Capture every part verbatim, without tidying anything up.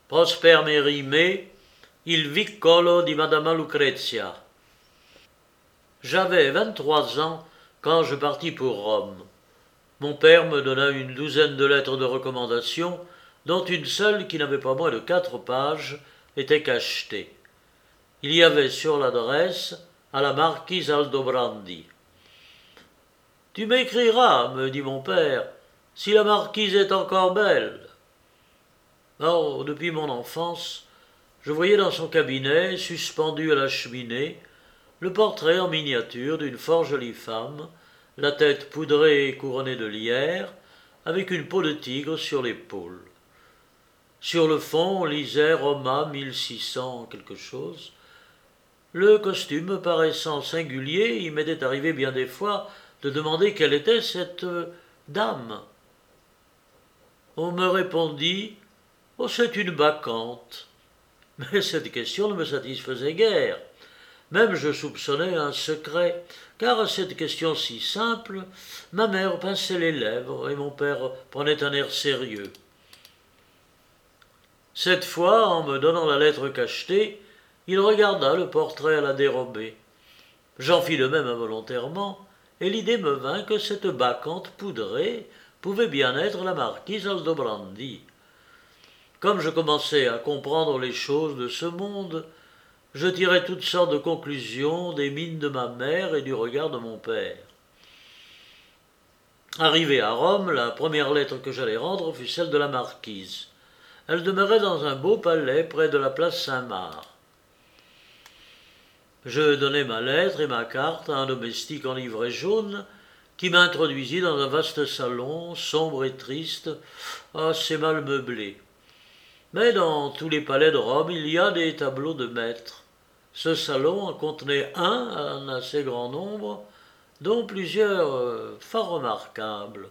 Prosper Mérimée, Il Vicolo di Madama Lucrezia. J'avais vingt-trois ans quand je partis pour Rome. Mon père me donna une douzaine de lettres de recommandation, dont une seule, qui n'avait pas moins de quatre pages, était cachetée. Il y avait sur l'adresse à la marquise Aldobrandi. « Tu m'écriras, me dit mon père, si la marquise est encore belle. » Or, depuis mon enfance, je voyais dans son cabinet, suspendu à la cheminée, le portrait en miniature d'une fort jolie femme, la tête poudrée et couronnée de lierre, avec une peau de tigre sur l'épaule. Sur le fond, on lisait Roma mille six cents quelque chose. Le costume me paraissant singulier, il m'était arrivé bien des fois de demander quelle était cette euh, dame. On me répondit « Oh, c'est une bacchante ». Mais cette question ne me satisfaisait guère. Même je soupçonnais un secret, car à cette question si simple, ma mère pinçait les lèvres et mon père prenait un air sérieux. Cette fois, en me donnant la lettre cachetée, il regarda le portrait à la dérobée. J'en fis de même involontairement, et l'idée me vint que cette bacchante poudrée pouvait bien être la marquise Aldobrandi. Comme je commençais à comprendre les choses de ce monde, je tirais toutes sortes de conclusions des mines de ma mère et du regard de mon père. Arrivé à Rome, la première lettre que j'allais rendre fut celle de la marquise. Elle demeurait dans un beau palais près de la place Saint-Marc. Je donnai ma lettre et ma carte à un domestique en livrée jaune qui m'introduisit dans un vaste salon, sombre et triste, assez mal meublé. Mais dans tous les palais de Rome, il y a des tableaux de maîtres. Ce salon en contenait un, un assez grand nombre, dont plusieurs euh, fort remarquables.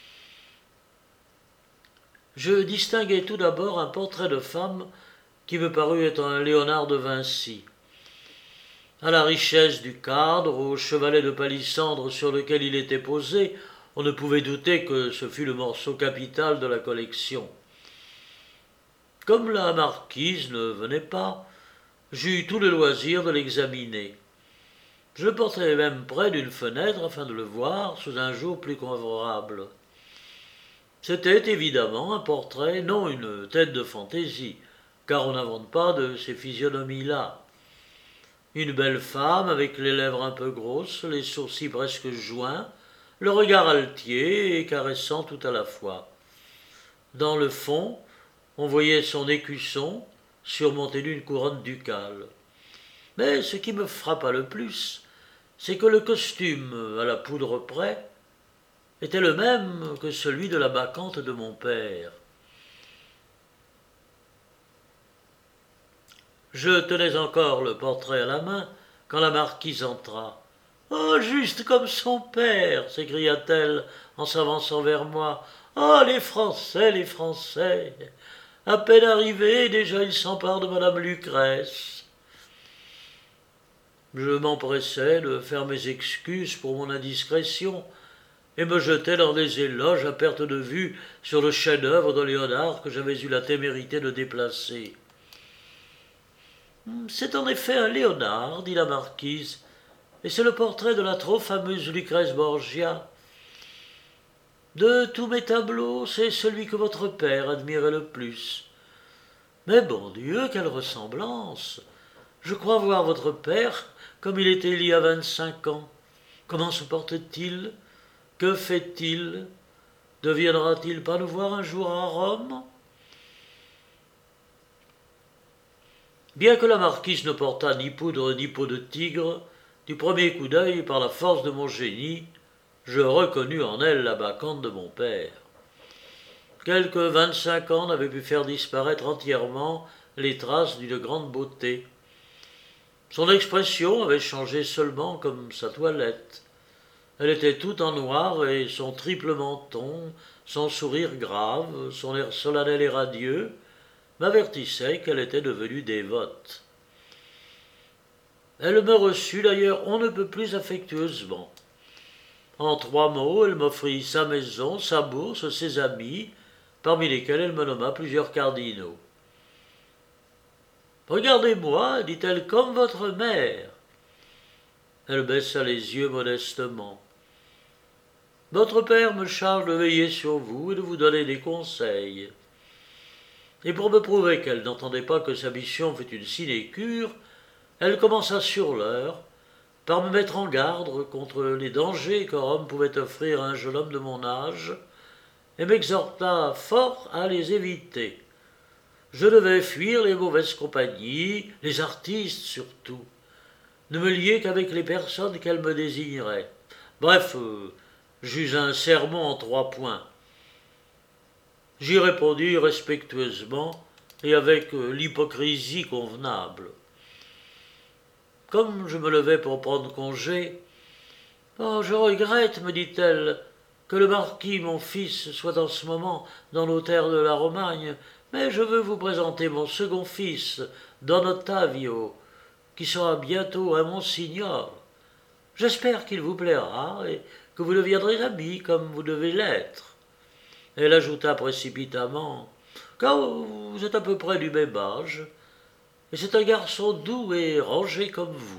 Je distinguai tout d'abord un portrait de femme qui me parut être un Léonard de Vinci. À la richesse du cadre, au chevalet de palissandre sur lequel il était posé, on ne pouvait douter que ce fût le morceau capital de la collection. Comme la marquise ne venait pas, j'eus tout le loisir de l'examiner. Je le portai même près d'une fenêtre afin de le voir sous un jour plus convenable. C'était évidemment un portrait, non une tête de fantaisie, car on n'invente pas de ces physionomies-là. Une belle femme avec les lèvres un peu grosses, les sourcils presque joints, le regard altier et caressant tout à la fois. Dans le fond, on voyait son écusson surmonté d'une couronne ducale. Mais ce qui me frappa le plus, c'est que le costume à la poudre près était le même que celui de la bacchante de mon père. Je tenais encore le portrait à la main quand la marquise entra. « Oh, juste comme son père !» s'écria-t-elle en s'avançant vers moi. « Oh, les Français, les Français ! À peine arrivés, déjà ils s'emparent de madame Lucrèce. » Je m'empressai de faire mes excuses pour mon indiscrétion et me jetai dans des éloges à perte de vue sur le chef-d'œuvre de Léonard que j'avais eu la témérité de déplacer. « C'est en effet un Léonard, dit la marquise, et c'est le portrait de la trop fameuse Lucrèce Borgia. De tous mes tableaux, c'est celui que votre père admirait le plus. Mais bon Dieu, quelle ressemblance! Je crois voir votre père comme il était il y a vingt-cinq ans. Comment se porte-t-il? Que fait-il? Ne viendra-t-il pas nous voir un jour à Rome ?» Bien que la marquise ne portât ni poudre ni peau de tigre, du premier coup d'œil, par la force de mon génie, je reconnus en elle la bacchante de mon père. Quelques vingt-cinq ans n'avaient pu faire disparaître entièrement les traces d'une grande beauté. Son expression avait changé seulement comme sa toilette. Elle était toute en noir et son triple menton, son sourire grave, son air solennel et radieux, m'avertissaient qu'elle était devenue dévote. Elle me reçut d'ailleurs on ne peut plus affectueusement. En trois mots, elle m'offrit sa maison, sa bourse, ses amis, parmi lesquels elle me nomma plusieurs cardinaux. « Regardez-moi, dit-elle, comme votre mère. » Elle baissa les yeux modestement. « Votre père me charge de veiller sur vous et de vous donner des conseils. » Et pour me prouver qu'elle n'entendait pas que sa mission fût une sinécure, elle commença sur l'heure par me mettre en garde contre les dangers que Rome pouvait offrir à un jeune homme de mon âge, et m'exhorta fort à les éviter. Je devais fuir les mauvaises compagnies, les artistes surtout, ne me lier qu'avec les personnes qu'elle me désignerait. Bref, euh, j'eus un sermon en trois points. J'y répondis respectueusement et avec euh, l'hypocrisie convenable. Comme je me levais pour prendre congé, « Oh, je regrette, me dit-elle, que le marquis, mon fils, soit en ce moment dans nos terres de la Romagne, mais je veux vous présenter mon second fils, Don Ottavio, qui sera bientôt un monsignor. J'espère qu'il vous plaira et que vous deviendrez amis comme vous devez l'être. » Elle ajouta précipitamment, « Car vous êtes à peu près du même âge, et c'est un garçon doux et rangé comme vous. »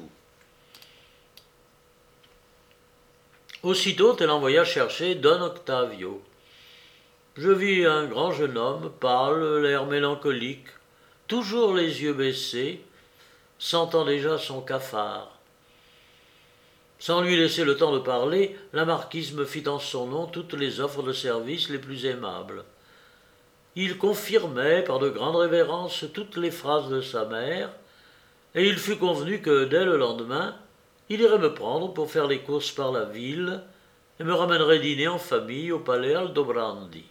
Aussitôt, elle envoya chercher Don Octavio. Je vis un grand jeune homme, pâle, l'air mélancolique, toujours les yeux baissés, sentant déjà son cafard. Sans lui laisser le temps de parler, la marquise me fit en son nom toutes les offres de service les plus aimables. Il confirmait par de grandes révérences toutes les phrases de sa mère, et il fut convenu que dès le lendemain, il irait me prendre pour faire les courses par la ville et me ramènerait dîner en famille au palais Aldobrandi.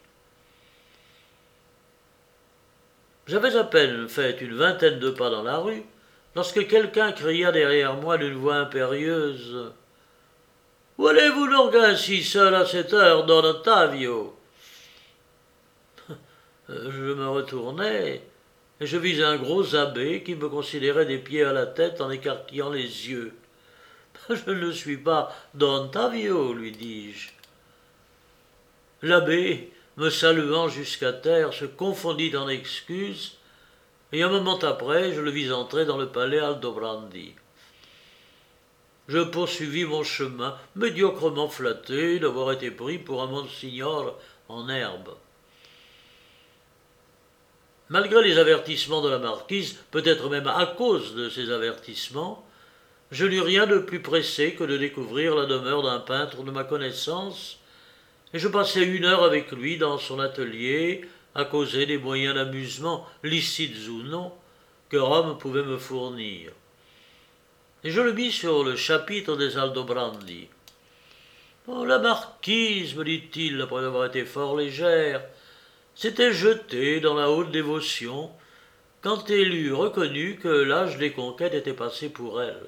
J'avais à peine fait une vingtaine de pas dans la rue, lorsque quelqu'un cria derrière moi d'une voix impérieuse « Où allez-vous donc ainsi seul à cette heure, Don Ottavio ?» Je me retournai, et je vis un gros abbé qui me considérait des pieds à la tête en écarquillant les yeux. « Je ne suis pas Don Ottavio, lui dis-je. » L'abbé, me saluant jusqu'à terre, se confondit en excuses, et un moment après, je le vis entrer dans le palais Aldobrandi. Je poursuivis mon chemin, médiocrement flatté d'avoir été pris pour un monsignor en herbe. Malgré les avertissements de la marquise, peut-être même à cause de ces avertissements, je n'eus rien de plus pressé que de découvrir la demeure d'un peintre de ma connaissance, et je passai une heure avec lui dans son atelier, à causer des moyens d'amusement, licites ou non, que Rome pouvait me fournir. Et je le mis sur le chapitre des Aldobrandi. « Oh, la marquise, me dit-il, après avoir été fort légère, s'était jetée dans la haute dévotion quand elle eut reconnu que l'âge des conquêtes était passé pour elle.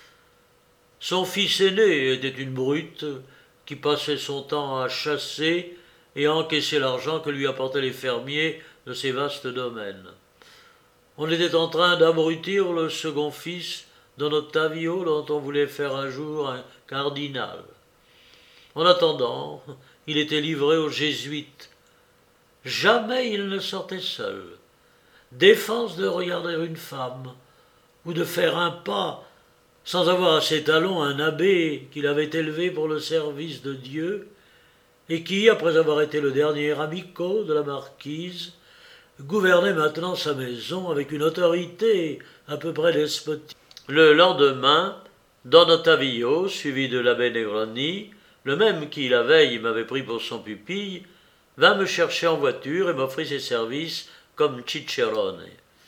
Son fils aîné était une brute qui passait son temps à chasser et à encaisser l'argent que lui apportaient les fermiers de ses vastes domaines. On était en train d'abrutir le second fils, Don Ottavio, dont on voulait faire un jour un cardinal. En attendant, il était livré aux jésuites. Jamais il ne sortait seul. Défense de regarder une femme, ou de faire un pas, sans avoir à ses talons un abbé qu'il avait élevé pour le service de Dieu, et qui, après avoir été le dernier amico de la marquise, gouvernait maintenant sa maison avec une autorité à peu près despotique. Le lendemain, Don Ottavio, suivi de l'abbé Negroni, le même qui, la veille, m'avait pris pour son pupille, vint me chercher en voiture et m'offrit ses services comme cicerone.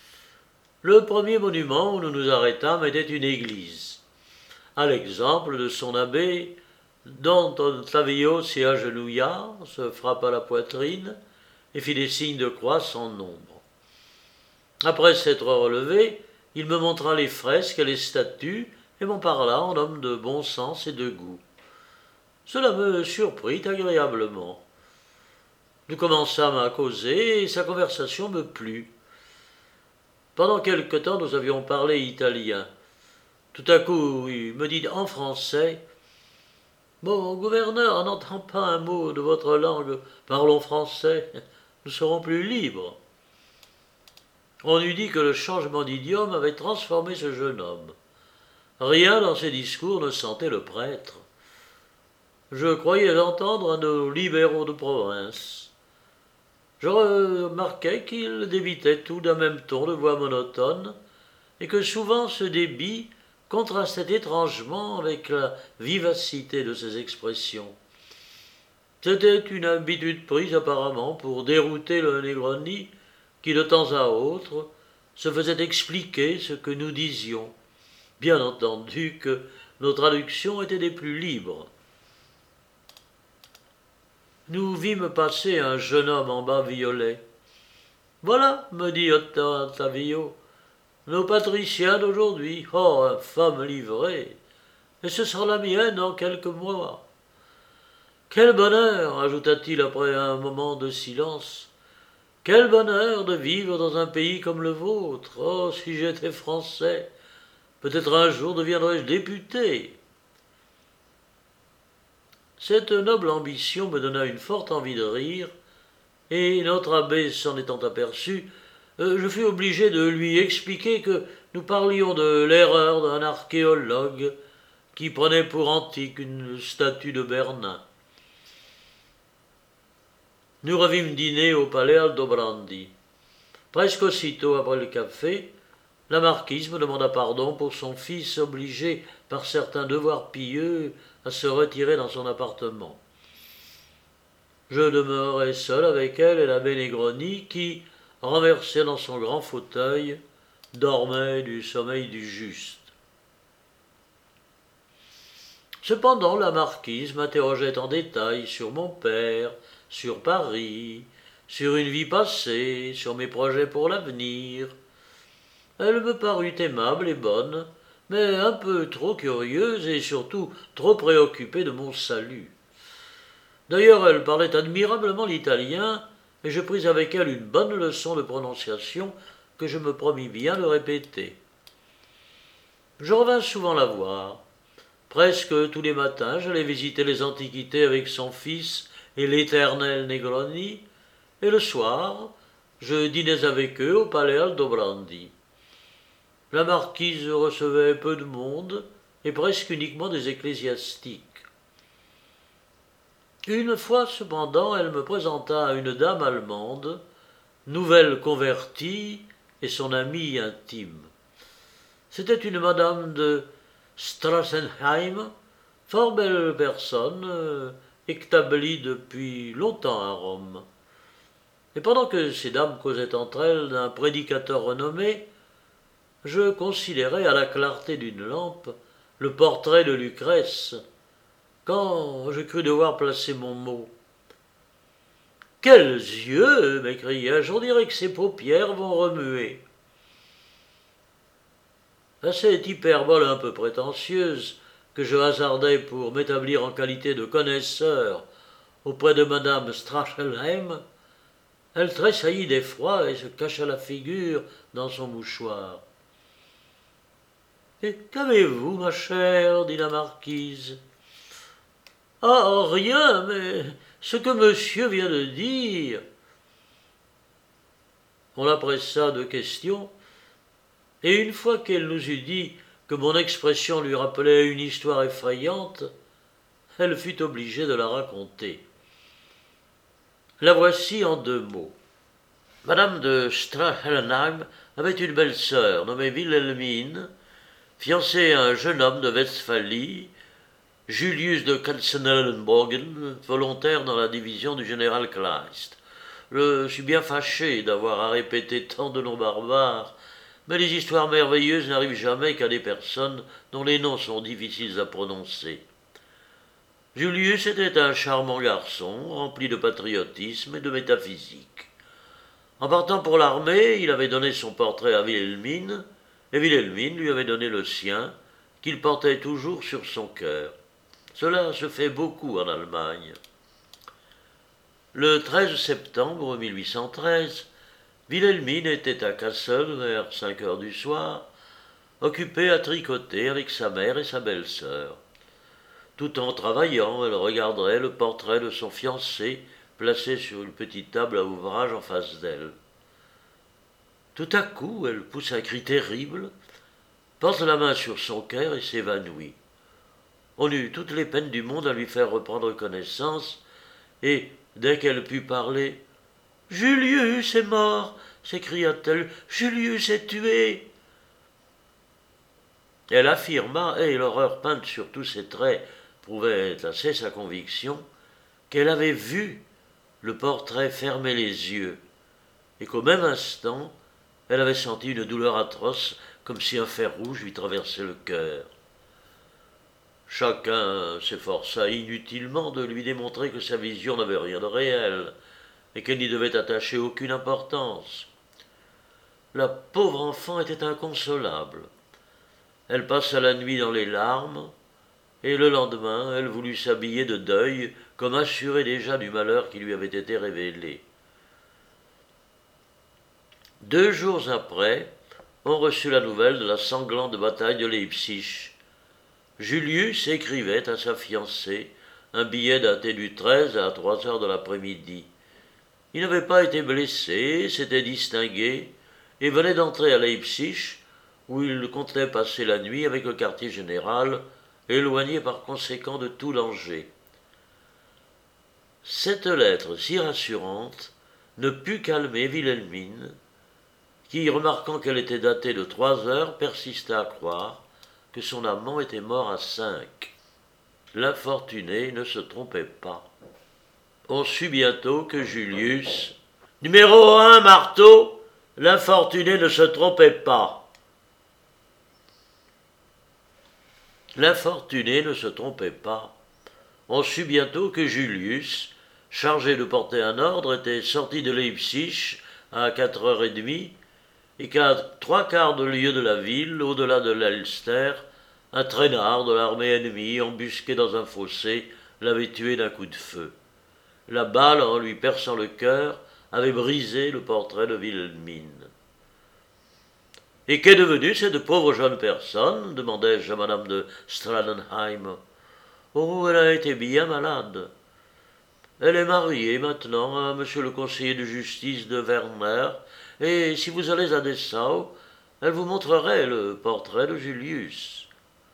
Le premier monument où nous nous arrêtâmes était une église. À l'exemple de son abbé, Don Ottavio s'y agenouilla, se frappa la poitrine et fit des signes de croix sans nombre. Après s'être relevé, il me montra les fresques et les statues et m'en parla en homme de bon sens et de goût. Cela me surprit agréablement. Nous commençâmes à causer et sa conversation me plut. Pendant quelque temps, nous avions parlé italien. Tout à coup, il me dit en français « Mon gouverneur n'entend pas un mot de votre langue. Parlons français. Nous serons plus libres. » On eût dit que le changement d'idiome avait transformé ce jeune homme. Rien dans ses discours ne sentait le prêtre. Je croyais l'entendre à nos libéraux de province. Je remarquai qu'il débitait tout d'un même ton de voix monotone, et que souvent ce débit contrastait étrangement avec la vivacité de ses expressions. C'était une habitude prise apparemment pour dérouter le Negroni qui, de temps à autre, se faisait expliquer ce que nous disions, bien entendu que nos traductions étaient des plus libres. Nous vîmes passer un jeune homme en bas violet. « Voilà, me dit Ottavio, nos patriciens d'aujourd'hui. Oh, infâme livrée! Et ce sera la mienne dans quelques mois. » Quel bonheur, ajouta-t-il après un moment de silence. Quel bonheur de vivre dans un pays comme le vôtre. Oh, si j'étais français, peut-être un jour deviendrais-je député. Cette noble ambition me donna une forte envie de rire, et notre abbé s'en étant aperçu, euh, je fus obligé de lui expliquer que nous parlions de l'erreur d'un archéologue qui prenait pour antique une statue de Bernin. Nous revîmes dîner au palais Aldobrandi. Presque aussitôt après le café, la marquise me demanda pardon pour son fils obligé par certains devoirs pieux à se retirer dans son appartement. Je demeurai seul avec elle et l'abbé Negroni qui, renversé dans son grand fauteuil, dormait du sommeil du juste. Cependant, la marquise m'interrogeait en détail sur mon père, sur Paris, sur une vie passée, sur mes projets pour l'avenir. Elle me parut aimable et bonne, mais un peu trop curieuse et surtout trop préoccupée de mon salut. D'ailleurs, elle parlait admirablement l'italien, et je pris avec elle une bonne leçon de prononciation que je me promis bien de répéter. Je revins souvent la voir. Presque tous les matins, j'allais visiter les antiquités avec son fils et l'éternel Negroni, et le soir, je dînais avec eux au palais Aldobrandi. La marquise recevait peu de monde, et presque uniquement des ecclésiastiques. Une fois, cependant, elle me présenta à une dame allemande, nouvelle convertie et son amie intime. C'était une madame de Strassenheim, fort belle personne, euh, établie depuis longtemps à Rome. Et pendant que ces dames causaient entre elles d'un prédicateur renommé, je considérais à la clarté d'une lampe le portrait de Lucrèce, quand je crus devoir placer mon mot. « Quels yeux !» m'écriai-je, « on dirait que ses paupières vont remuer. » À cette hyperbole un peu prétentieuse, que je hasardais pour m'établir en qualité de connaisseur auprès de madame Strachelheim, elle tressaillit d'effroi et se cacha la figure dans son mouchoir. « Et qu'avez-vous, ma chère ?» dit la marquise. « Ah, rien, mais ce que monsieur vient de dire. » On la pressa de questions, et une fois qu'elle nous eut dit que mon expression lui rappelait une histoire effrayante, elle fut obligée de la raconter. La voici en deux mots. Madame de Strachelheim avait une belle-sœur nommée Wilhelmine, fiancée à un jeune homme de Westphalie, Julius de Katzenelnbogen, volontaire dans la division du général Kleist. Je suis bien fâché d'avoir à répéter tant de noms barbares, mais les histoires merveilleuses n'arrivent jamais qu'à des personnes dont les noms sont difficiles à prononcer. Julius était un charmant garçon, rempli de patriotisme et de métaphysique. En partant pour l'armée, il avait donné son portrait à Wilhelmine, et Wilhelmine lui avait donné le sien, qu'il portait toujours sur son cœur. Cela se fait beaucoup en Allemagne. Le treize septembre mille huit cent treize, Wilhelmine était à Kassel vers cinq heures du soir, occupée à tricoter avec sa mère et sa belle-sœur. Tout en travaillant, elle regarderait le portrait de son fiancé placé sur une petite table à ouvrage en face d'elle. Tout à coup, elle pousse un cri terrible, porte la main sur son cœur et s'évanouit. On eut toutes les peines du monde à lui faire reprendre connaissance, et, dès qu'elle put parler, « Julius est mort !» s'écria-t-elle. « Julius est tué !» Elle affirma, et l'horreur peinte sur tous ses traits prouvait assez sa conviction, qu'elle avait vu le portrait fermer les yeux, et qu'au même instant, elle avait senti une douleur atroce, comme si un fer rouge lui traversait le cœur. Chacun s'efforça inutilement de lui démontrer que sa vision n'avait rien de réel, et qu'elle n'y devait attacher aucune importance. La pauvre enfant était inconsolable. Elle passa la nuit dans les larmes, et le lendemain, elle voulut s'habiller de deuil, comme assurée déjà du malheur qui lui avait été révélé. Deux jours après, on reçut la nouvelle de la sanglante bataille de Leipzig. Julius écrivait à sa fiancée un billet daté du treize à trois heures de l'après-midi. Il n'avait pas été blessé, s'était distingué, et venait d'entrer à Leipzig, où il comptait passer la nuit avec le quartier général, éloigné par conséquent de tout danger. Cette lettre si rassurante ne put calmer Wilhelmine, qui, remarquant qu'elle était datée de trois heures, persista à croire que son amant était mort à cinq. L'infortuné ne se trompait pas. On sut bientôt que Julius, numéro un marteau, l'infortuné ne se trompait pas. L'infortuné ne se trompait pas. On sut bientôt que Julius, chargé de porter un ordre, était sorti de Leipzig à quatre heures trente et qu'à trois quarts de lieue de la ville, au-delà de l'Elster, un traînard de l'armée ennemie, embusqué dans un fossé, l'avait tué d'un coup de feu. La balle, en lui perçant le cœur, avait brisé le portrait de Wilhelmine. « Et qu'est devenue cette pauvre jeune personne ?» demandai-je à madame de Stradenheim. « Oh, elle a été bien malade. Elle est mariée maintenant à monsieur le conseiller de justice de Werner, et si vous allez à Dessau, elle vous montrerait le portrait de Julius. »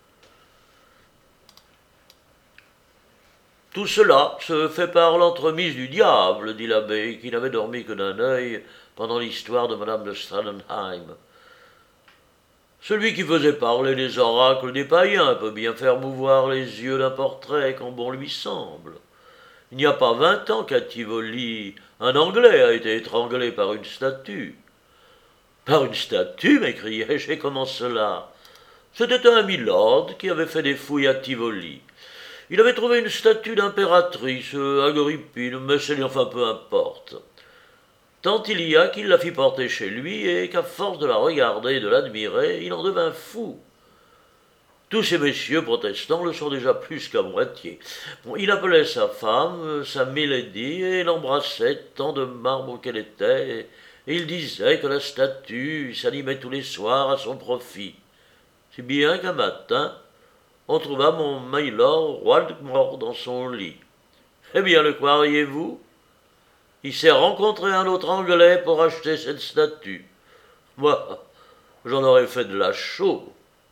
Tout cela se fait par l'entremise du diable, dit l'abbé, qui n'avait dormi que d'un œil pendant l'histoire de madame de Stradenheim. Celui qui faisait parler les oracles des païens peut bien faire mouvoir les yeux d'un portrait quand bon lui semble. Il n'y a pas vingt ans qu'à Tivoli, un Anglais a été étranglé par une statue. « Par une statue » m'écriai-je, et comment cela ? C'était un milord qui avait fait des fouilles à Tivoli. Il avait trouvé une statue d'impératrice, Agrippine, mais c'est enfin peu importe. Tant il y a qu'il la fit porter chez lui, et qu'à force de la regarder et de l'admirer, il en devint fou. Tous ces messieurs protestants le sont déjà plus qu'à moitié. Bon, il appelait sa femme, sa milady, et l'embrassait, tant de marbre qu'elle était, et, et il disait que la statue s'animait tous les soirs à son profit. Si bien qu'un matin, on trouva mon Mylord Waldmore dans son lit. Eh bien, le croiriez-vous ? Il s'est rencontré un autre Anglais pour acheter cette statue. Moi, j'en aurais fait de la chaux.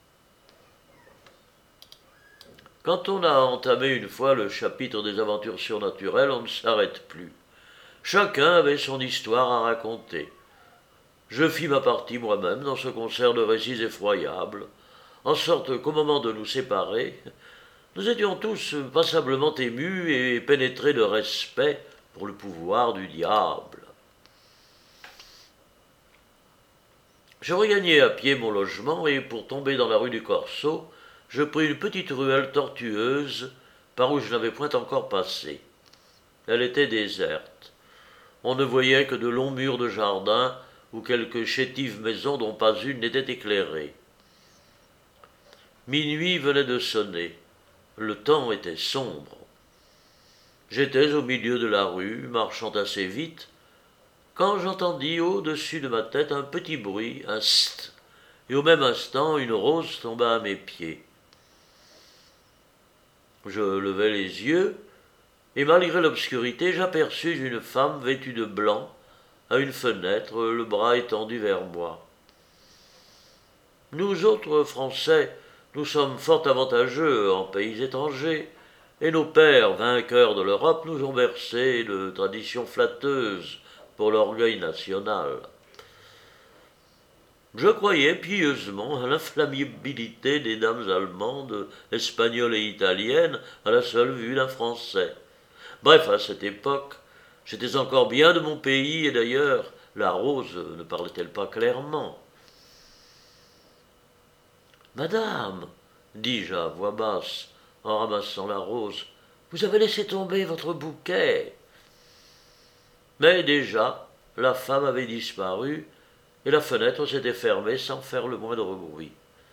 Quand on a entamé une fois le chapitre des aventures surnaturelles, on ne s'arrête plus. Chacun avait son histoire à raconter. Je fis ma partie moi-même dans ce concert de récits effroyables, en sorte qu'au moment de nous séparer, nous étions tous passablement émus et pénétrés de respect pour le pouvoir du diable. Je regagnai à pied mon logement et, pour tomber dans la rue du Corso, je pris une petite ruelle tortueuse par où je n'avais point encore passé. Elle était déserte. On ne voyait que de longs murs de jardin où quelques chétives maisons dont pas une n'était éclairée. Minuit venait de sonner. Le temps était sombre. J'étais au milieu de la rue, marchant assez vite, quand j'entendis au-dessus de ma tête un petit bruit, un st, et au même instant une rose tomba à mes pieds. Je levai les yeux, et malgré l'obscurité, j'aperçus une femme vêtue de blanc, à une fenêtre, le bras étendu vers moi. Nous autres Français, nous sommes fort avantageux en pays étrangers, et nos pères, vainqueurs de l'Europe, nous ont bercés de traditions flatteuses pour l'orgueil national. Je croyais pieusement à l'inflammabilité des dames allemandes, espagnoles et italiennes à la seule vue d'un Français. Bref, à cette époque, j'étais encore bien de mon pays, et d'ailleurs, la Rose ne parlait-elle pas clairement? « Madame, dis-je à voix basse, en ramassant la rose, vous avez laissé tomber votre bouquet. » Mais déjà, la femme avait disparu, et la fenêtre s'était fermée sans faire le moindre bruit.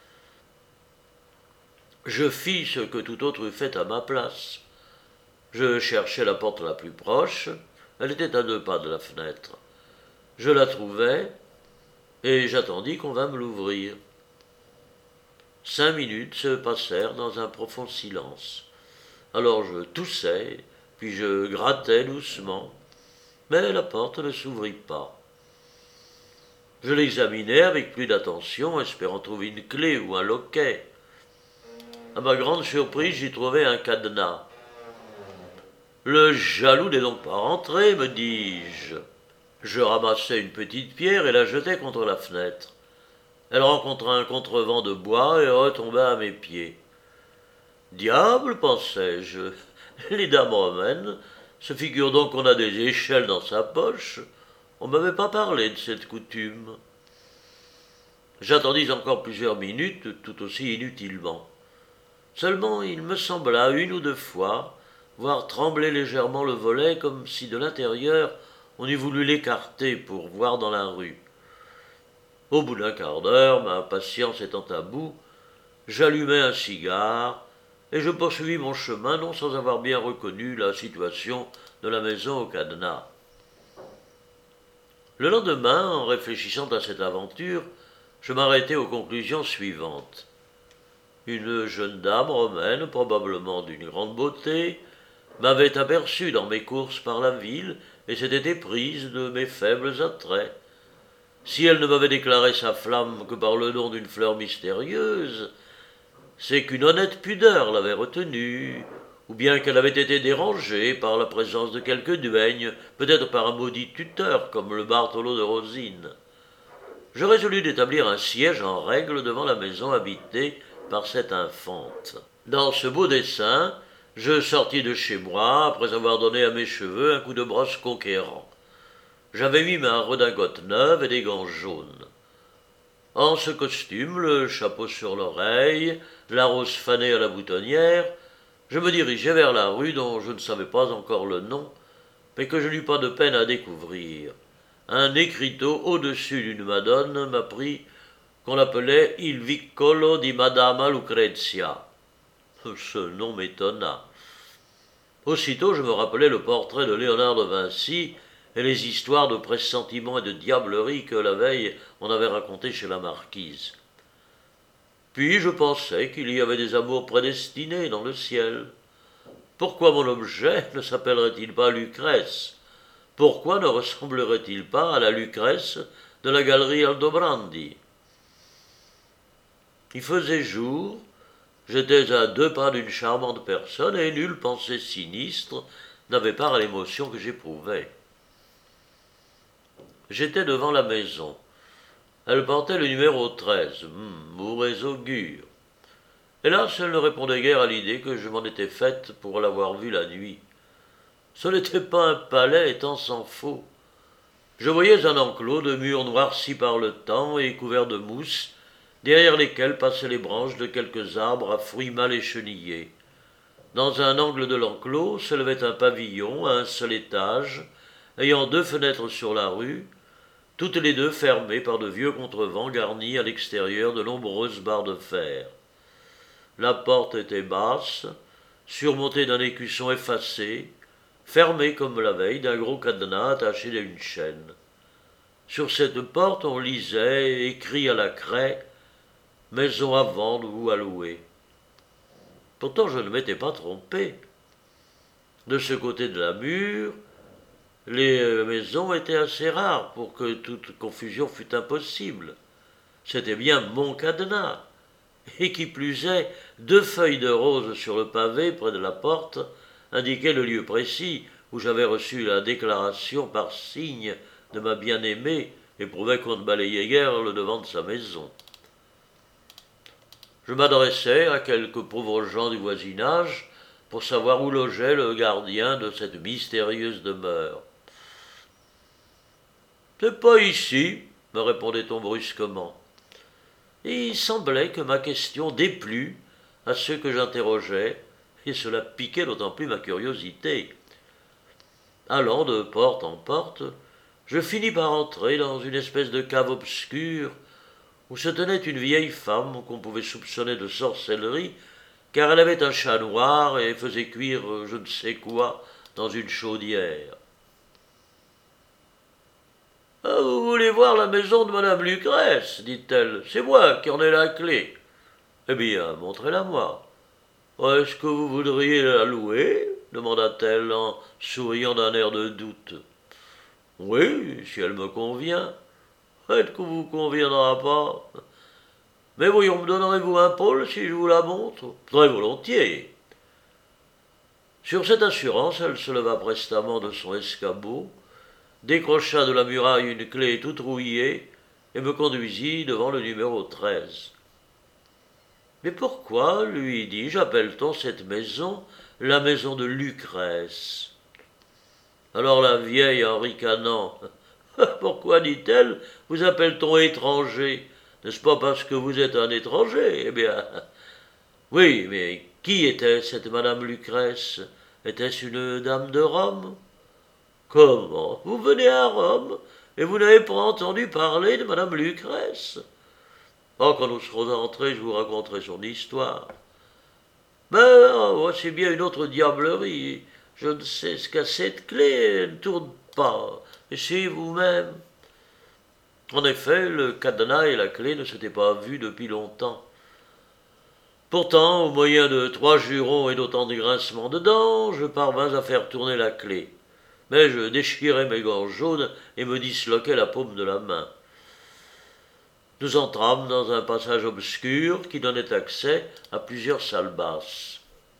Je fis ce que tout autre eût fait à ma place. Je cherchai la porte la plus proche, elle était à deux pas de la fenêtre. Je la trouvai, et j'attendis qu'on vînt me l'ouvrir. Cinq minutes se passèrent dans un profond silence. Alors je toussai, puis je grattai doucement, mais la porte ne s'ouvrit pas. Je l'examinai avec plus d'attention, espérant trouver une clé ou un loquet. À ma grande surprise, j'y trouvai un cadenas. « Le jaloux n'est donc pas rentré, me dis-je. » Je ramassai une petite pierre et la jetai contre la fenêtre. Elle rencontra un contrevent de bois et retomba à mes pieds. « Diable, pensai-je, les dames romaines se figurent donc qu'on a des échelles dans sa poche. On ne m'avait pas parlé de cette coutume. » J'attendis encore plusieurs minutes, tout aussi inutilement. Seulement, il me sembla une ou deux fois voir trembler légèrement le volet comme si de l'intérieur on eût voulu l'écarter pour voir dans la rue. Au bout d'un quart d'heure, ma patience étant à bout, j'allumai un cigare et je poursuivis mon chemin, non sans avoir bien reconnu la situation de la maison au cadenas. Le lendemain, en réfléchissant à cette aventure, je m'arrêtai aux conclusions suivantes. Une jeune dame romaine, probablement d'une grande beauté, m'avait aperçu dans mes courses par la ville et s'était éprise de mes faibles attraits. Si elle ne m'avait déclaré sa flamme que par le nom d'une fleur mystérieuse, c'est qu'une honnête pudeur l'avait retenue, ou bien qu'elle avait été dérangée par la présence de quelque duègne, peut-être par un maudit tuteur comme le Bartholo de Rosine. Je résolus d'établir un siège en règle devant la maison habitée par cette infante. Dans ce beau dessein, je sortis de chez moi après avoir donné à mes cheveux un coup de brosse conquérant. J'avais mis ma redingote neuve et des gants jaunes. En ce costume, le chapeau sur l'oreille, la rose fanée à la boutonnière, je me dirigeai vers la rue dont je ne savais pas encore le nom, mais que je n'eus pas de peine à découvrir. Un écriteau au-dessus d'une madone m'apprit qu'on l'appelait Il Vicolo di Madama Lucrezia. Ce nom m'étonna. Aussitôt, je me rappelai le portrait de Léonard de Vinci et les histoires de pressentiments et de diablerie que la veille on avait racontées chez la marquise. Puis je pensais qu'il y avait des amours prédestinés dans le ciel. Pourquoi mon objet ne s'appellerait-il pas Lucrèce? Pourquoi ne ressemblerait-il pas à la Lucrèce de la galerie Aldobrandi? Il faisait jour, j'étais à deux pas d'une charmante personne et nulle pensée sinistre n'avait part à l'émotion que j'éprouvais. J'étais devant la maison. Elle portait le numéro treize, hum, mauvais augure. Hélas, elle ne répondait guère à l'idée que je m'en étais faite pour l'avoir vue la nuit. Ce n'était pas un palais, tant s'en faut. Je voyais un enclos de murs noircis par le temps et couverts de mousse, derrière lesquels passaient les branches de quelques arbres à fruits mal échenillés. Dans un angle de l'enclos s'élevait un pavillon à un seul étage, ayant deux fenêtres sur la rue, toutes les deux fermées par de vieux contrevents garnis à l'extérieur de nombreuses barres de fer. La porte était basse, surmontée d'un écusson effacé, fermée comme la veille d'un gros cadenas attaché à une chaîne. Sur cette porte on lisait, écrit à la craie, « Maison à vendre ou à louer ». Pourtant je ne m'étais pas trompé. De ce côté de la mur, Les euh, maisons étaient assez rares pour que toute confusion fût impossible. C'était bien mon cadenas. Et qui plus est, deux feuilles de rose sur le pavé près de la porte indiquaient le lieu précis où j'avais reçu la déclaration par signe de ma bien-aimée et prouvaient qu'on ne balayait guère le devant de sa maison. Je m'adressai à quelques pauvres gens du voisinage pour savoir où logeait le gardien de cette mystérieuse demeure. « C'est pas ici, me répondait-on brusquement. Et il semblait que ma question déplut à ceux que j'interrogeais, et cela piquait d'autant plus ma curiosité. Allant de porte en porte, je finis par entrer dans une espèce de cave obscure où se tenait une vieille femme qu'on pouvait soupçonner de sorcellerie, car elle avait un chat noir et faisait cuire je ne sais quoi dans une chaudière. « Ah, vous voulez voir la maison de madame Lucrèce, dit-elle. C'est moi qui en ai la clé. Eh bien, montrez-la-moi. Est-ce que vous voudriez la louer demanda-t-elle en souriant d'un air de doute. Oui, si elle me convient. Peut-être que vous conviendra pas. Mais voyons, me donnerez-vous un pôle si je vous la montre? Très volontiers. Sur cette assurance, elle se leva prestement de son escabeau, décrocha de la muraille une clé toute rouillée et me conduisit devant le numéro treize. « Mais pourquoi, lui dis-je, appelle-t-on cette maison la maison de Lucrèce ?» Alors la vieille, en ricanant, « Pourquoi, dit-elle, vous appelle-t-on étranger? N'est-ce pas parce que vous êtes un étranger? Eh bien, oui, mais qui était cette madame Lucrèce? Était-ce une dame de Rome? Comment? Vous venez à Rome et vous n'avez pas entendu parler de madame Lucrèce? Oh, quand nous serons entrés, je vous raconterai son histoire. Ben, oh, voici bien une autre diablerie. Je ne sais ce qu'a cette clé, elle ne tourne pas. Essayez vous-même. En effet, le cadenas et la clé ne s'étaient pas vus depuis longtemps. Pourtant, au moyen de trois jurons et d'autant de grincements de dents, je parvins à faire tourner la clé. Mais je déchirai mes gants jaunes et me disloquai la paume de la main. Nous entrâmes dans un passage obscur qui donnait accès à plusieurs salles basses.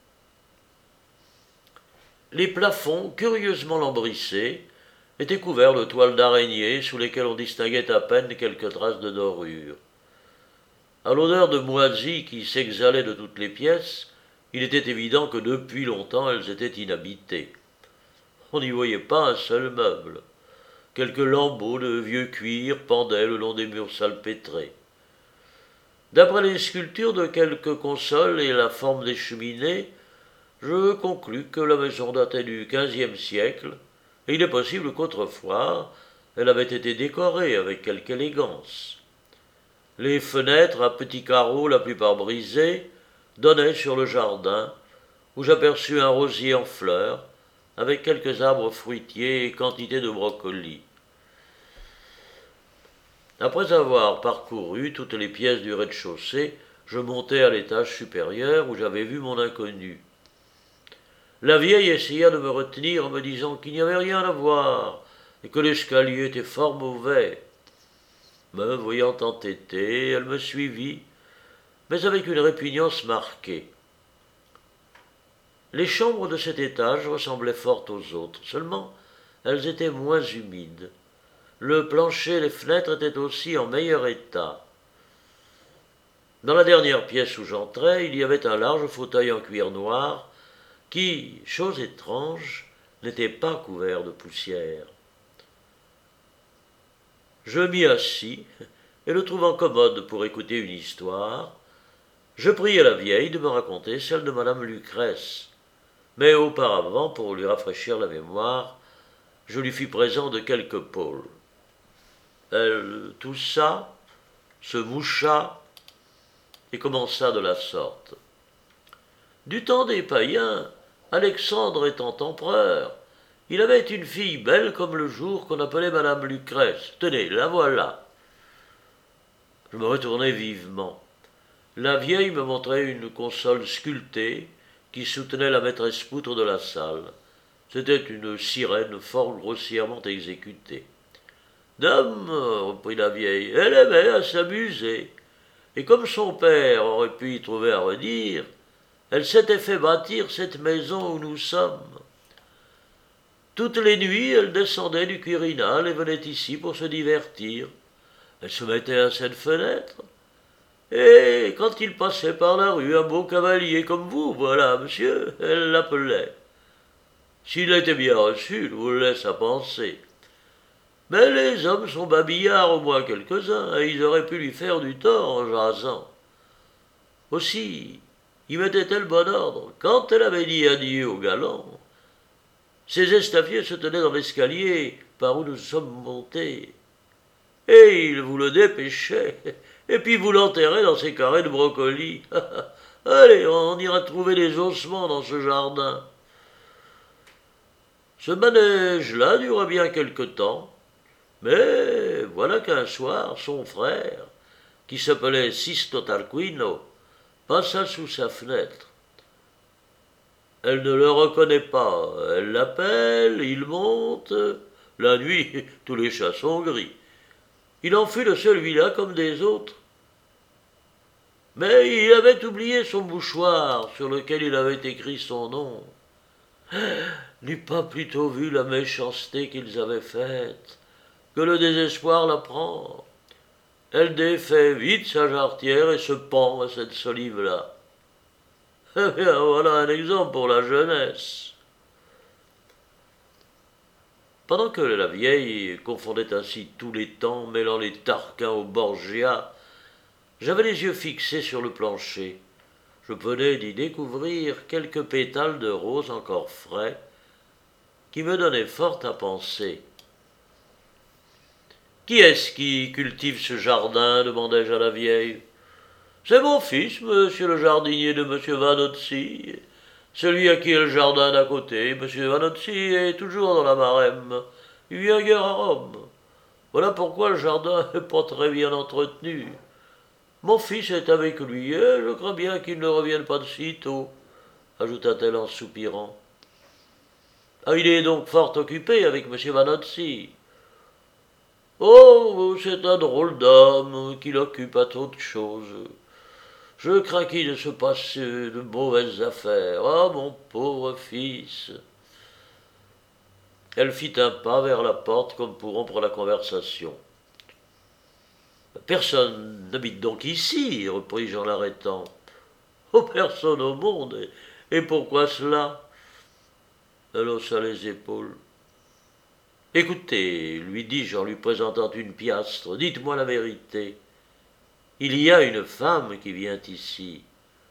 Les plafonds, curieusement lambrissés, étaient couverts de toiles d'araignée sous lesquelles on distinguait à peine quelques traces de dorure. À l'odeur de moisi qui s'exhalait de toutes les pièces, il était évident que depuis longtemps elles étaient inhabitées. On n'y voyait pas un seul meuble. Quelques lambeaux de vieux cuir pendaient le long des murs salpêtrés. D'après les sculptures de quelques consoles et la forme des cheminées, je conclus que la maison datait du quinzième siècle, et il est possible qu'autrefois elle avait été décorée avec quelque élégance. Les fenêtres à petits carreaux, la plupart brisés, donnaient sur le jardin, où j'aperçus un rosier en fleurs, avec quelques arbres fruitiers et quantité de brocolis. Après avoir parcouru toutes les pièces du rez-de-chaussée, je montai à l'étage supérieur où j'avais vu mon inconnu. La vieille essaya de me retenir en me disant qu'il n'y avait rien à voir et que l'escalier était fort mauvais. Me voyant entêté, elle me suivit, mais avec une répugnance marquée. Les chambres de cet étage ressemblaient fort aux autres, seulement elles étaient moins humides. Le plancher et les fenêtres étaient aussi en meilleur état. Dans la dernière pièce où j'entrais, il y avait un large fauteuil en cuir noir qui, chose étrange, n'était pas couvert de poussière. Je m'y assis, et le trouvant commode pour écouter une histoire, je priai la vieille de me raconter celle de madame Lucrèce. Mais auparavant, pour lui rafraîchir la mémoire, je lui fis présent de quelques pôles. Elle toussa, se moucha et commença de la sorte. Du temps des païens, Alexandre étant empereur, il avait une fille belle comme le jour qu'on appelait madame Lucrèce. Tenez, la voilà. Je me retournai vivement. La vieille me montrait une console sculptée qui soutenait la maîtresse poutre de la salle. C'était une sirène fort grossièrement exécutée. « Dame, reprit la vieille, elle aimait à s'amuser, et comme son père aurait pu y trouver à redire, elle s'était fait bâtir cette maison où nous sommes. Toutes les nuits, elle descendait du Quirinal et venait ici pour se divertir. Elle se mettait à cette fenêtre, et quand il passait par la rue un beau cavalier comme vous, voilà, monsieur, elle l'appelait. S'il était bien reçu, il vous le laisse à penser. Mais les hommes sont babillards, au moins quelques-uns, et ils auraient pu lui faire du tort en jasant. Aussi, y mettait-elle bon ordre. Quand elle avait dit adieu au galant, ses estafiers se tenaient dans l'escalier par où nous sommes montés. Et ils vous le dépêchaient, et puis vous l'enterraient dans ces carrés de brocolis. Allez, on ira trouver les ossements dans ce jardin. Ce manège-là dura bien quelque temps, mais voilà qu'un soir, son frère, qui s'appelait Sisto Tarquino, passa sous sa fenêtre. Elle ne le reconnaît pas, elle l'appelle, il monte. La nuit, tous les chats sont gris. Il en fut de celui-là comme des autres. Mais il avait oublié son mouchoir sur lequel il avait écrit son nom. N'eût pas plutôt vu la méchanceté qu'ils avaient faite que le désespoir la prend. Elle défait vite sa jarretière et se pend à cette solive-là. Eh bien, voilà un exemple pour la jeunesse. Pendant que la vieille confondait ainsi tous les temps, mêlant les Tarquins aux Borgia, j'avais les yeux fixés sur le plancher. Je venais d'y découvrir quelques pétales de rose encore frais, qui me donnaient fort à penser. « Qui est-ce qui cultive ce jardin ?» demandai-je à la vieille. « C'est mon fils, monsieur le jardinier de monsieur Vanozzi, celui à qui est le jardin d'à côté. Monsieur Vanozzi est toujours dans la Maremme, il vient guère à Rome. Voilà pourquoi le jardin n'est pas très bien entretenu. Mon fils est avec lui, et je crains bien qu'il ne revienne pas de si tôt, ajouta-t-elle en soupirant. Ah, il est donc fort occupé avec monsieur Vanozzi. Oh, c'est un drôle d'homme qui l'occupe à trop de choses. Je crains qu'il ne se passe de mauvaises affaires. Ah, mon pauvre fils. Elle fit un pas vers la porte comme pour rompre la conversation. Personne n'habite donc ici, repris-je en l'arrêtant. Oh, personne au monde. Et pourquoi cela? Elle haussa les épaules. Écoutez, lui dis-je en lui présentant une piastre, dites-moi la vérité. Il y a une femme qui vient ici.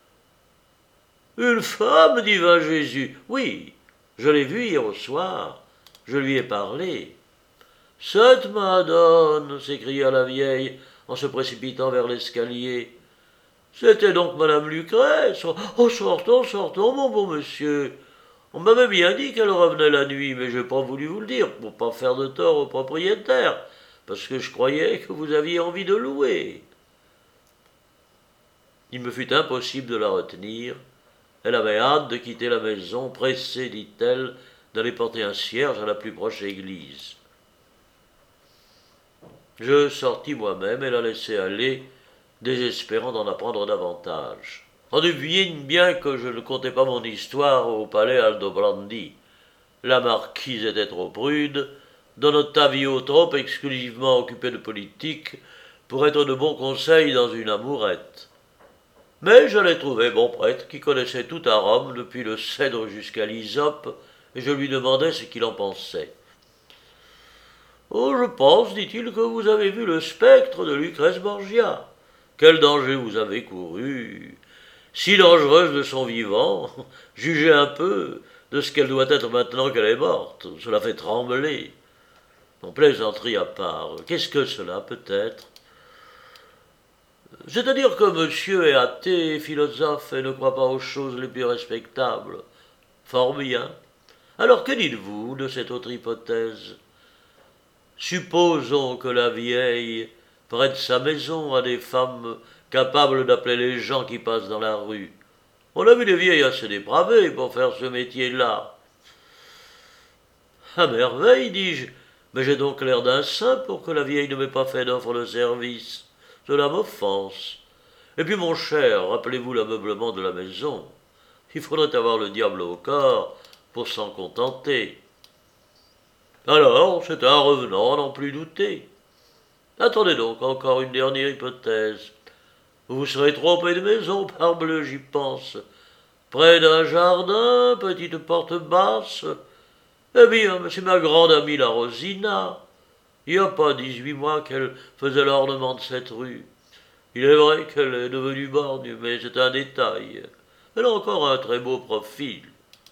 Une femme, divin Jésus. Oui, je l'ai vue hier au soir. Je lui ai parlé. Sainte Madone, s'écria la vieille en se précipitant vers l'escalier. C'était donc madame Lucrèce. Oh, sortons, sortons, mon bon monsieur. On m'avait bien dit qu'elle revenait la nuit, mais je n'ai pas voulu vous le dire pour pas faire de tort au propriétaire, parce que je croyais que vous aviez envie de louer. Il me fut impossible de la retenir. Elle avait hâte de quitter la maison, pressée, dit-elle, d'aller porter un cierge à la plus proche église. Je sortis moi-même et la laissai aller, désespérant d'en apprendre davantage. On devine bien que je ne contais pas mon histoire au palais Aldobrandi. La marquise était trop prude, Don Ottavio trop exclusivement occupé de politique pour être de bons conseils dans une amourette. Mais je l'ai trouvé bon prêtre qui connaissait tout à Rome, depuis le Cèdre jusqu'à l'Hysope, et je lui demandai ce qu'il en pensait. « Oh, je pense, dit-il, que vous avez vu le spectre de Lucrèce Borgia. Quel danger vous avez couru! Si dangereuse de son vivant, jugez un peu de ce qu'elle doit être maintenant qu'elle est morte. Cela fait trembler. En plaisanterie à part, qu'est-ce que cela peut être? C'est-à-dire que monsieur est athée, philosophe, et ne croit pas aux choses les plus respectables. Fort bien. Alors que dites-vous de cette autre hypothèse? Supposons que la vieille prête sa maison à des femmes capables d'appeler les gens qui passent dans la rue. On a vu des vieilles assez dépravées pour faire ce métier-là. À merveille, dis-je, mais j'ai donc l'air d'un saint pour que la vieille ne m'ait pas fait d'offre de service. Cela m'offense. Et puis, mon cher, rappelez-vous l'ameublement de la maison. Il faudrait avoir le diable au corps pour s'en contenter. Alors, c'est un revenant, à n'en plus douter. Attendez donc, encore une dernière hypothèse. Vous serez trompé de maison, parbleu, j'y pense. Près d'un jardin, petite porte basse. Eh bien, c'est ma grande amie la Rosina. Il n'y a pas dix-huit mois qu'elle faisait l'ornement de cette rue. Il est vrai qu'elle est devenue borgne, mais c'est un détail. Elle a encore un très beau profil.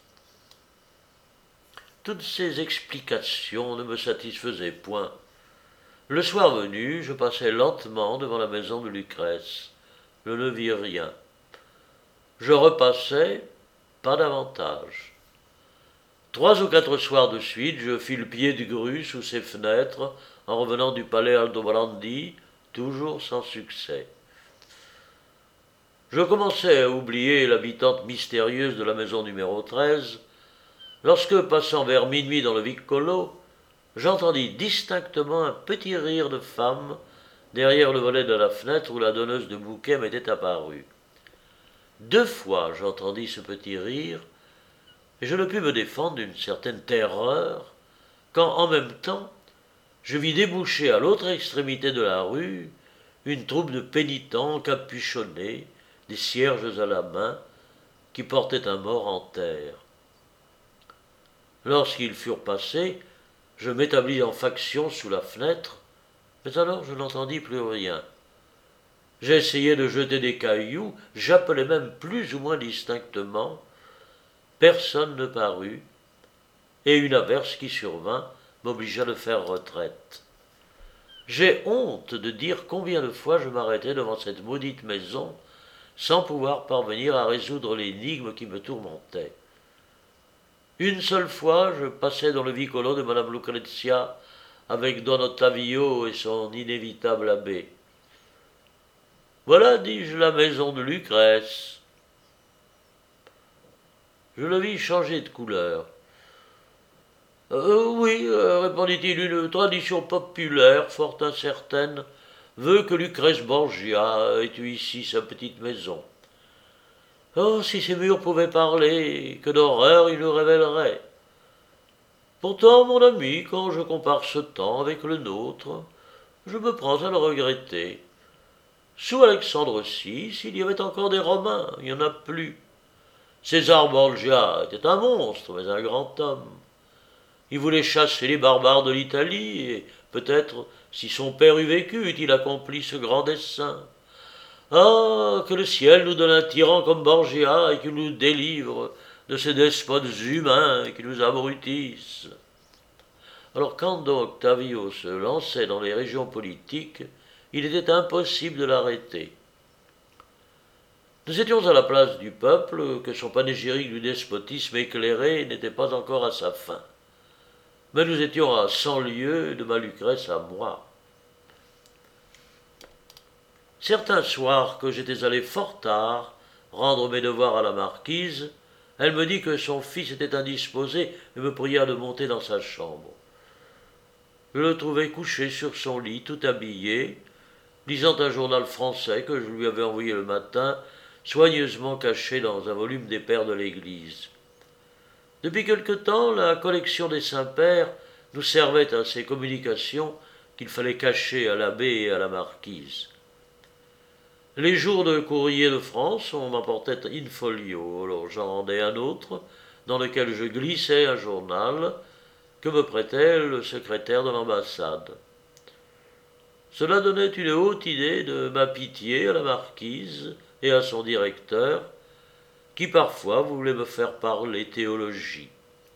Toutes ces explications ne me satisfaisaient point. Le soir venu, je passais lentement devant la maison de Lucrèce. Je ne vis rien. Je repassais, pas davantage. Trois ou quatre soirs de suite, je fis le pied du grue sous ses fenêtres, en revenant du palais Aldobrandi, toujours sans succès. Je commençais à oublier l'habitante mystérieuse de la maison numéro treize, lorsque, passant vers minuit dans le Vicolo, j'entendis distinctement un petit rire de femme derrière le volet de la fenêtre où la donneuse de bouquets m'était apparue. Deux fois j'entendis ce petit rire, et je ne pus me défendre d'une certaine terreur, quand en même temps je vis déboucher à l'autre extrémité de la rue une troupe de pénitents capuchonnés, des cierges à la main, qui portaient un mort en terre. Lorsqu'ils furent passés, je m'établis en faction sous la fenêtre, mais alors je n'entendis plus rien. J'essayai de jeter des cailloux, j'appelai même plus ou moins distinctement. Personne ne parut, et une averse qui survint m'obligea de faire retraite. J'ai honte de dire combien de fois je m'arrêtai devant cette maudite maison sans pouvoir parvenir à résoudre l'énigme qui me tourmentait. Une seule fois, je passais dans le vicolo de madame Lucrezia avec don Ottavio et son inévitable abbé. Voilà, dis-je, la maison de Lucrèce. Je le vis changer de couleur. Euh, oui, euh, répondit-il, une tradition populaire, fort incertaine, veut que Lucrèce Borgia ait eu ici sa petite maison. Oh, si ces murs pouvaient parler, que d'horreur ils nous révéleraient. Pourtant, mon ami, quand je compare ce temps avec le nôtre, je me prends à le regretter. Sous Alexandre six, il y avait encore des Romains, il n'y en a plus. César Borgia était un monstre, mais un grand homme. Il voulait chasser les barbares de l'Italie, et peut-être, si son père eût vécu, eût-il accompli ce grand dessein. Ah, que le ciel nous donne un tyran comme Borgia et qu'il nous délivre de ces despotes humains qui nous abrutissent. Alors quand Don Octavio se lançait dans les régions politiques, il était impossible de l'arrêter. Nous étions à la place du peuple, que son panégyrique du despotisme éclairé n'était pas encore à sa fin. Mais nous étions à cent lieues de ma Lucrèce à moi. Certains soirs que j'étais allé fort tard rendre mes devoirs à la marquise, elle me dit que son fils était indisposé et me pria de monter dans sa chambre. Je le trouvai couché sur son lit, tout habillé, lisant un journal français que je lui avais envoyé le matin, soigneusement caché dans un volume des Pères de l'Église. Depuis quelque temps, la collection des Saints-Pères nous servait à ces communications qu'il fallait cacher à l'abbé et à la marquise. Les jours de courrier de France, on m'apportait in folio, alors j'en rendais un autre, dans lequel je glissais un journal que me prêtait le secrétaire de l'ambassade. Cela donnait une haute idée de ma pitié à la marquise et à son directeur, qui parfois voulait me faire parler théologie.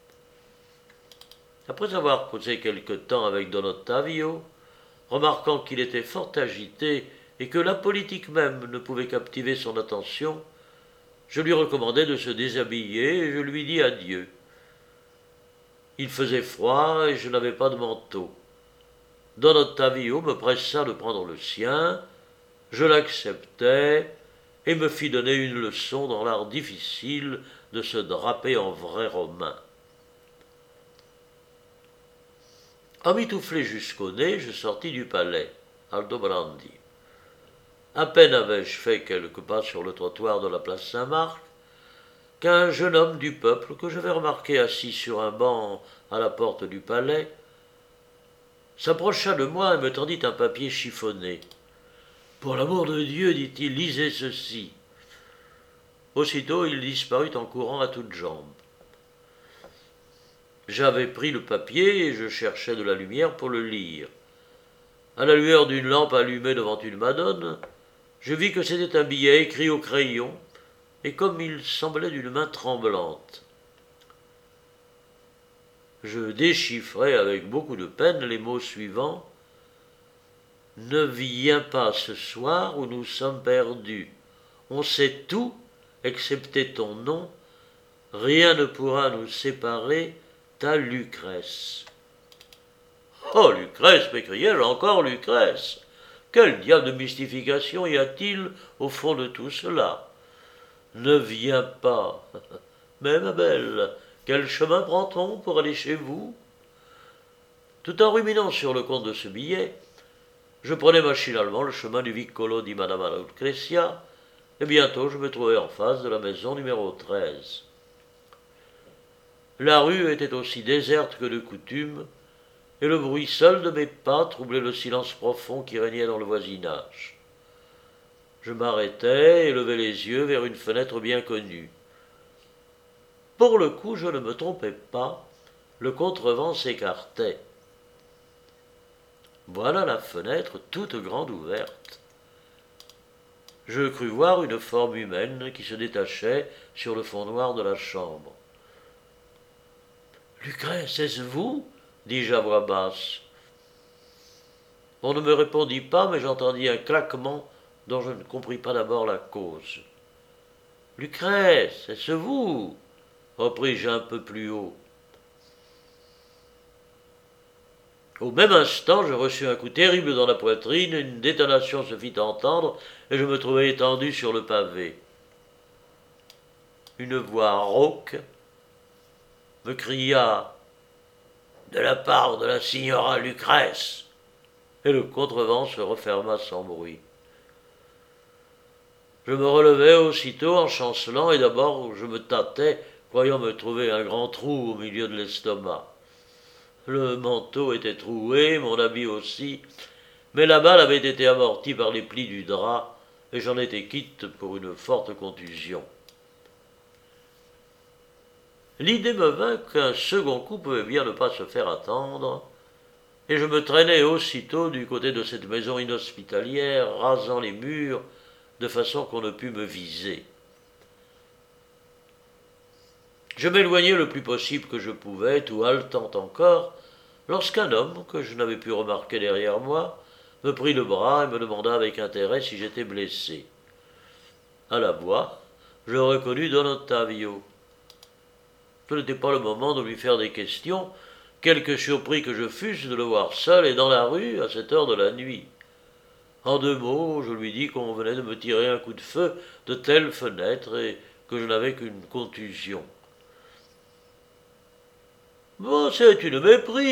Après avoir causé quelque temps avec Don Ottavio, remarquant qu'il était fort agité et que la politique même ne pouvait captiver son attention, je lui recommandai de se déshabiller et je lui dis adieu. Il faisait froid et je n'avais pas de manteau. Don Ottavio me pressa de prendre le sien, je l'acceptai et me fit donner une leçon dans l'art difficile de se draper en vrai Romain. Emmitouflé jusqu'au nez, je sortis du palais, Aldobrandi. À peine avais-je fait quelques pas sur le trottoir de la place Saint-Marc, qu'un jeune homme du peuple, que j'avais remarqué assis sur un banc à la porte du palais, s'approcha de moi et me tendit un papier chiffonné. « Pour l'amour de Dieu, dit-il, lisez ceci. » Aussitôt, il disparut en courant à toutes jambes. J'avais pris le papier et je cherchais de la lumière pour le lire. À la lueur d'une lampe allumée devant une madone, je vis que c'était un billet écrit au crayon, et comme il semblait d'une main tremblante. Je déchiffrai avec beaucoup de peine les mots suivants. « Ne viens pas ce soir où nous sommes perdus. On sait tout, excepté ton nom. Rien ne pourra nous séparer, ta Lucrèce. » « Oh, Lucrèce, m'écriai-je, encore Lucrèce. Quel diable de mystification y a-t-il au fond de tout cela? Ne viens pas. Mais ma belle, quel chemin prend-on pour aller chez vous? » Tout en ruminant sur le compte de ce billet, je prenais machinalement le chemin du Vicolo di Madama Lucrezia, et bientôt je me trouvais en face de la maison numéro treize. La rue était aussi déserte que de coutume, et le bruit seul de mes pas troublait le silence profond qui régnait dans le voisinage. Je m'arrêtai et levai les yeux vers une fenêtre bien connue. Pour le coup, je ne me trompais pas, le contrevent s'écartait. Voilà la fenêtre toute grande ouverte. Je crus voir une forme humaine qui se détachait sur le fond noir de la chambre. « Lucrèce, est-ce vous ?» dis-je à voix basse. On ne me répondit pas, mais j'entendis un claquement dont je ne compris pas d'abord la cause. « Lucrèce, est-ce vous ?» repris-je un peu plus haut. Au même instant, je reçus un coup terrible dans la poitrine, une détonation se fit entendre, et je me trouvai étendu sur le pavé. Une voix rauque me cria « De la part de la signora Lucrèce !» et le contrevent se referma sans bruit. Je me relevai aussitôt en chancelant, et d'abord je me tâtai, croyant me trouver un grand trou au milieu de l'estomac. Le manteau était troué, mon habit aussi, mais la balle avait été amortie par les plis du drap, et j'en étais quitte pour une forte contusion. L'idée me vint qu'un second coup pouvait bien ne pas se faire attendre, et je me traînai aussitôt du côté de cette maison inhospitalière, rasant les murs de façon qu'on ne pût me viser. Je m'éloignai le plus possible que je pouvais, tout haletant encore, lorsqu'un homme, que je n'avais pu remarquer derrière moi, me prit le bras et me demanda avec intérêt si j'étais blessé. À la voix, je reconnus Don Ottavio. Ce n'était pas le moment de lui faire des questions, quelque surpris que je fusse de le voir seul et dans la rue à cette heure de la nuit. En deux mots, je lui dis qu'on venait de me tirer un coup de feu de telle fenêtre et que je n'avais qu'une contusion. « Bon, c'est une méprise !»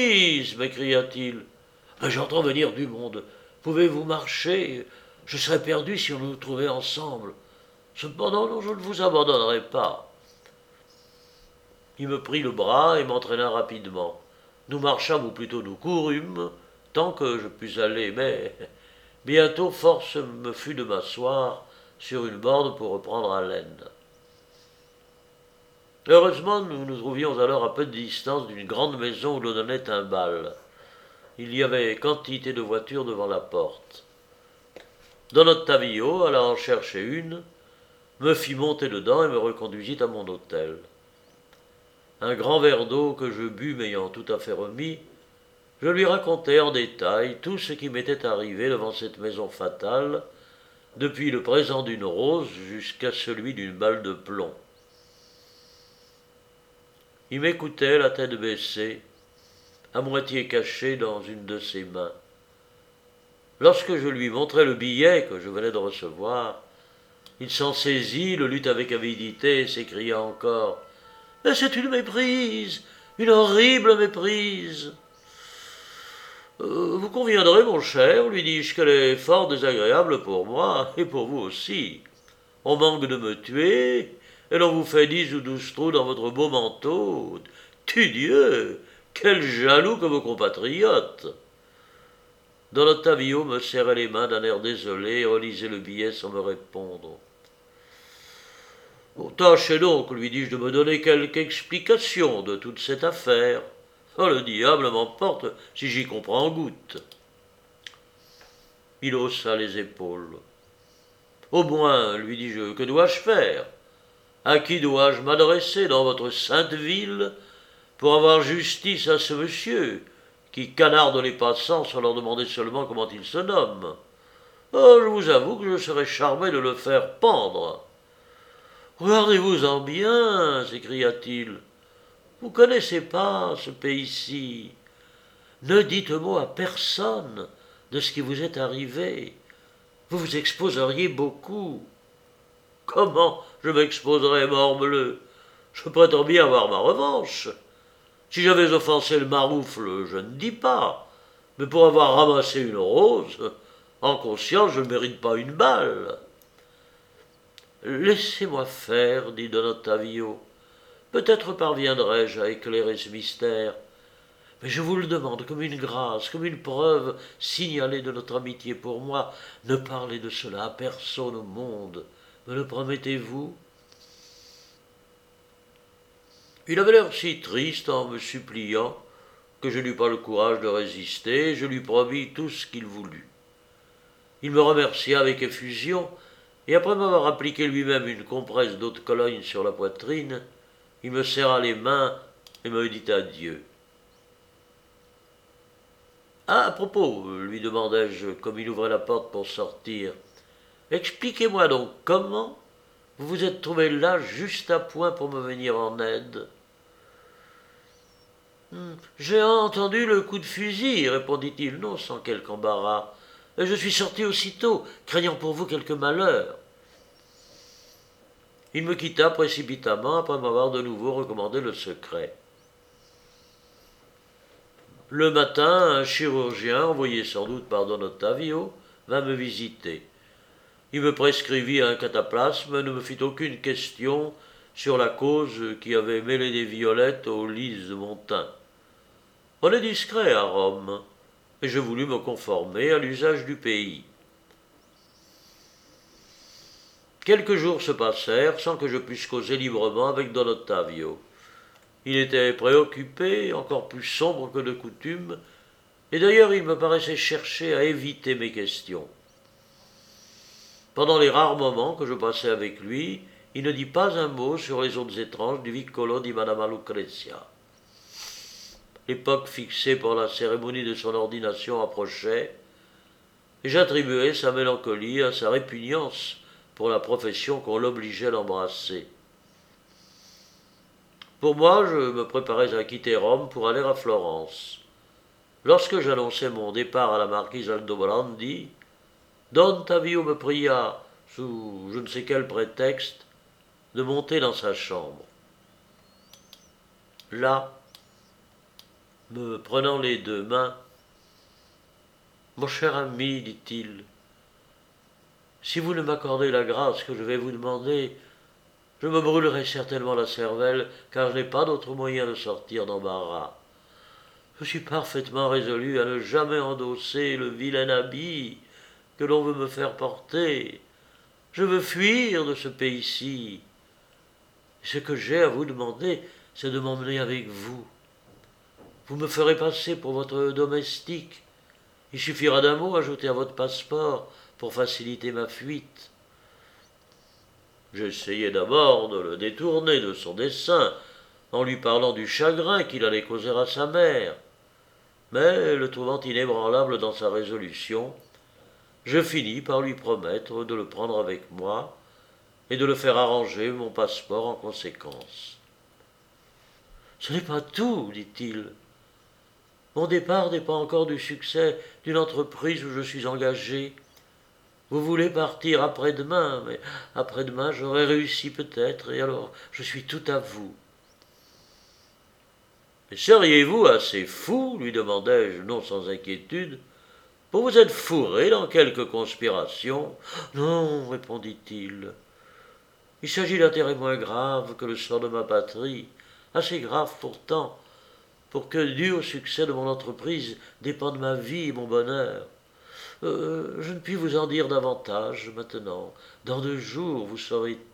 m'écria-t-il. « J'entends venir du monde. Pouvez-vous marcher? Je serais perdu si on nous trouvait ensemble. Cependant, non, je ne vous abandonnerai pas. » Il me prit le bras et m'entraîna rapidement. Nous marchâmes, ou plutôt nous courûmes, tant que je pus aller, mais bientôt force me fut de m'asseoir sur une borne pour reprendre haleine. Heureusement, nous nous trouvions alors à peu de distance d'une grande maison où l'on donnait un bal. Il y avait quantité de voitures devant la porte. Don Ottavio alla en chercher une, me fit monter dedans et me reconduisit à mon hôtel. Un grand verre d'eau que je bus m'ayant tout à fait remis, je lui racontai en détail tout ce qui m'était arrivé devant cette maison fatale, depuis le présent d'une rose jusqu'à celui d'une balle de plomb. Il m'écoutait, la tête baissée, à moitié caché dans une de ses mains. Lorsque je lui montrai le billet que je venais de recevoir, il s'en saisit, le lut avec avidité et s'écria encore « Mais c'est une méprise, une horrible méprise !» Euh, Vous conviendrez, mon cher, lui dis-je, qu'elle est fort désagréable pour moi, et pour vous aussi. On manque de me tuer, et l'on vous fait dix ou douze trous dans votre beau manteau. Tudieu, quel jaloux que vos compatriotes. Don Ottavio me serrait les mains d'un air désolé et relisait le billet sans me répondre. Oh, tâchez donc, lui dis-je, de me donner quelque explication de toute cette affaire. Oh, le diable m'emporte si j'y comprends goutte. Il haussa les épaules. Au moins, lui dis-je, que dois-je faire? À qui dois-je m'adresser dans votre sainte ville pour avoir justice à ce monsieur qui canarde les passants sans leur demander seulement comment il se nomme? Oh, je vous avoue que je serais charmé de le faire pendre. Regardez-vous-en bien, s'écria-t-il. Vous connaissez pas ce pays-ci. Ne dites mot à personne de ce qui vous est arrivé. Vous vous exposeriez beaucoup. Comment je m'exposerais, morbleu? Je prétends bien avoir ma revanche. Si j'avais offensé le maroufle, je ne dis pas. Mais pour avoir ramassé une rose, en conscience, je ne mérite pas une balle. Laissez-moi faire, dit Don Ottavio. Peut-être parviendrai-je à éclairer ce mystère. Mais je vous le demande comme une grâce, comme une preuve signalée de notre amitié pour moi. Ne parlez de cela à personne au monde. Me le promettez-vous? Il avait l'air si triste en me suppliant que je n'eus pas le courage de résister, et je lui promis tout ce qu'il voulut. Il me remercia avec effusion, et après m'avoir appliqué lui-même une compresse d'eau de Cologne sur la poitrine, il me serra les mains et me dit adieu. Ah, à propos, lui demandai-je, comme il ouvrait la porte pour sortir, expliquez-moi donc comment vous vous êtes trouvé là juste à point pour me venir en aide. Hmm, j'ai entendu le coup de fusil, répondit-il, non sans quelque embarras. Et je suis sorti aussitôt, craignant pour vous quelque malheur. Il me quitta précipitamment après m'avoir de nouveau recommandé le secret. Le matin, un chirurgien, envoyé sans doute par Don Ottavio, vint me visiter. Il me prescrivit un cataplasme et ne me fit aucune question sur la cause qui avait mêlé des violettes aux lys de mon teint. On est discret à Rome, et je voulus me conformer à l'usage du pays. Quelques jours se passèrent sans que je puisse causer librement avec Don Ottavio. Il était préoccupé, encore plus sombre que de coutume, et d'ailleurs il me paraissait chercher à éviter mes questions. Pendant les rares moments que je passais avec lui, il ne dit pas un mot sur les autres étranges du Vicolo di Madama Lucrezia. L'époque fixée pour la cérémonie de son ordination approchait, et j'attribuais sa mélancolie à sa répugnance pour la profession qu'on l'obligeait d'embrasser. Pour moi, je me préparais à quitter Rome pour aller à Florence. Lorsque j'annonçai mon départ à la marquise Aldobrandi, Don Ottavio me pria, sous je ne sais quel prétexte, de monter dans sa chambre. Là, me prenant les deux mains, « Mon cher ami, dit-il, si vous ne m'accordez la grâce que je vais vous demander, je me brûlerai certainement la cervelle, car je n'ai pas d'autre moyen de sortir d'embarras. Je suis parfaitement résolu à ne jamais endosser le vilain habit que l'on veut me faire porter. Je veux fuir de ce pays-ci. Ce que j'ai à vous demander, c'est de m'emmener avec vous. Vous me ferez passer pour votre domestique. Il suffira d'un mot ajouté à votre passeport pour faciliter ma fuite. » J'essayai d'abord de le détourner de son dessein, en lui parlant du chagrin qu'il allait causer à sa mère. Mais, le trouvant inébranlable dans sa résolution, je finis par lui promettre de le prendre avec moi et de le faire arranger mon passeport en conséquence. « Ce n'est pas tout, dit-il. Mon départ dépend encore du succès d'une entreprise où je suis engagé. Vous voulez partir après-demain, mais après-demain j'aurai réussi peut-être, et alors je suis tout à vous. » « Seriez-vous assez fou, lui demandai-je, non sans inquiétude, pour vous être fourré dans quelque conspiration ?»« Non, répondit-il. Il s'agit d'intérêts moins graves que le sort de ma patrie, assez graves pourtant, pour que, dû au succès de mon entreprise, dépendent ma vie et mon bonheur. Euh, je ne puis vous en dire davantage maintenant. Dans deux jours, vous saurez tout. »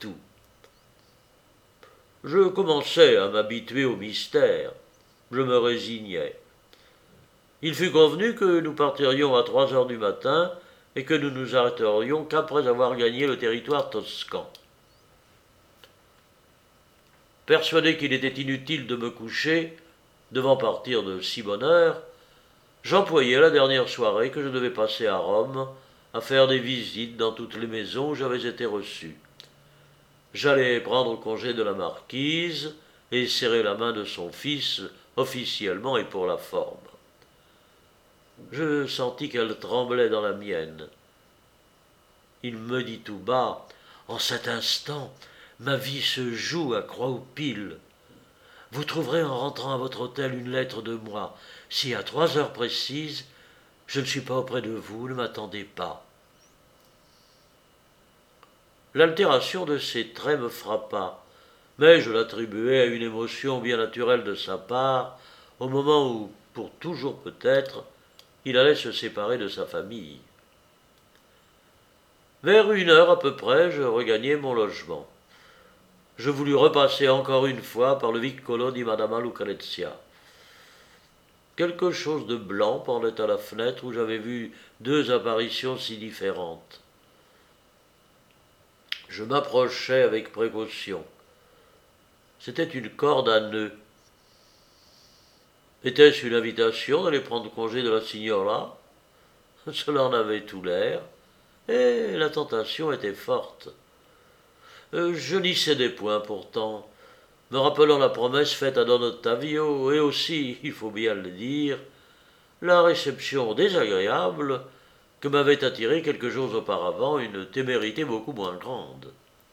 Je commençais à m'habituer au mystère. Je me résignais. Il fut convenu que nous partirions à trois heures du matin et que nous nous arrêterions qu'après avoir gagné le territoire toscan. Persuadé qu'il était inutile de me coucher, devant partir de si bonne heure, j'employai la dernière soirée que je devais passer à Rome à faire des visites dans toutes les maisons où j'avais été reçu. J'allais prendre congé de la marquise et serrer la main de son fils officiellement et pour la forme. Je sentis qu'elle tremblait dans la mienne. Il me dit tout bas, « En cet instant, ma vie se joue à croix ou pile. Vous trouverez en rentrant à votre hôtel une lettre de moi. Si à trois heures précises, je ne suis pas auprès de vous, ne m'attendez pas. » L'altération de ses traits me frappa, mais je l'attribuai à une émotion bien naturelle de sa part, au moment où, pour toujours peut-être, il allait se séparer de sa famille. Vers une heure à peu près, je regagnai mon logement. Je voulus repasser encore une fois par le vicolo di Madama Lucrezia. Quelque chose de blanc pendait à la fenêtre où j'avais vu deux apparitions si différentes. Je m'approchai avec précaution. C'était une corde à nœuds. Était-ce une invitation d'aller prendre congé de la signora? Cela en avait tout l'air, et la tentation était forte. Je n'y cédai point pourtant, me rappelant la promesse faite à Don Ottavio, et aussi, il faut bien le dire, la réception désagréable que m'avait attirée quelques jours auparavant une témérité beaucoup moins grande.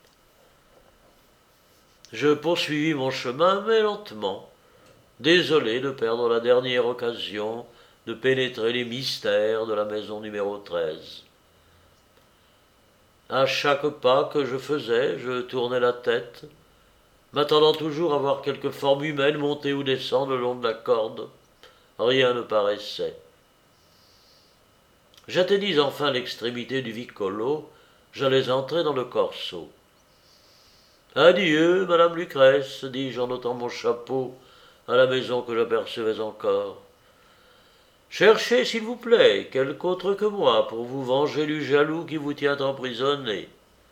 Je poursuivis mon chemin, mais lentement, désolé de perdre la dernière occasion de pénétrer les mystères de la maison numéro treize. À chaque pas que je faisais, je tournais la tête, m'attendant toujours à voir quelque forme humaine monter ou descendre le long de la corde. Rien ne paraissait. J'atteignis enfin l'extrémité du vicolo, j'allais entrer dans le corso. « Adieu, madame Lucrèce, dis-je en ôtant mon chapeau à la maison que j'apercevais encore. Cherchez, s'il vous plaît, quelque autre que moi pour vous venger du jaloux qui vous tient emprisonné. »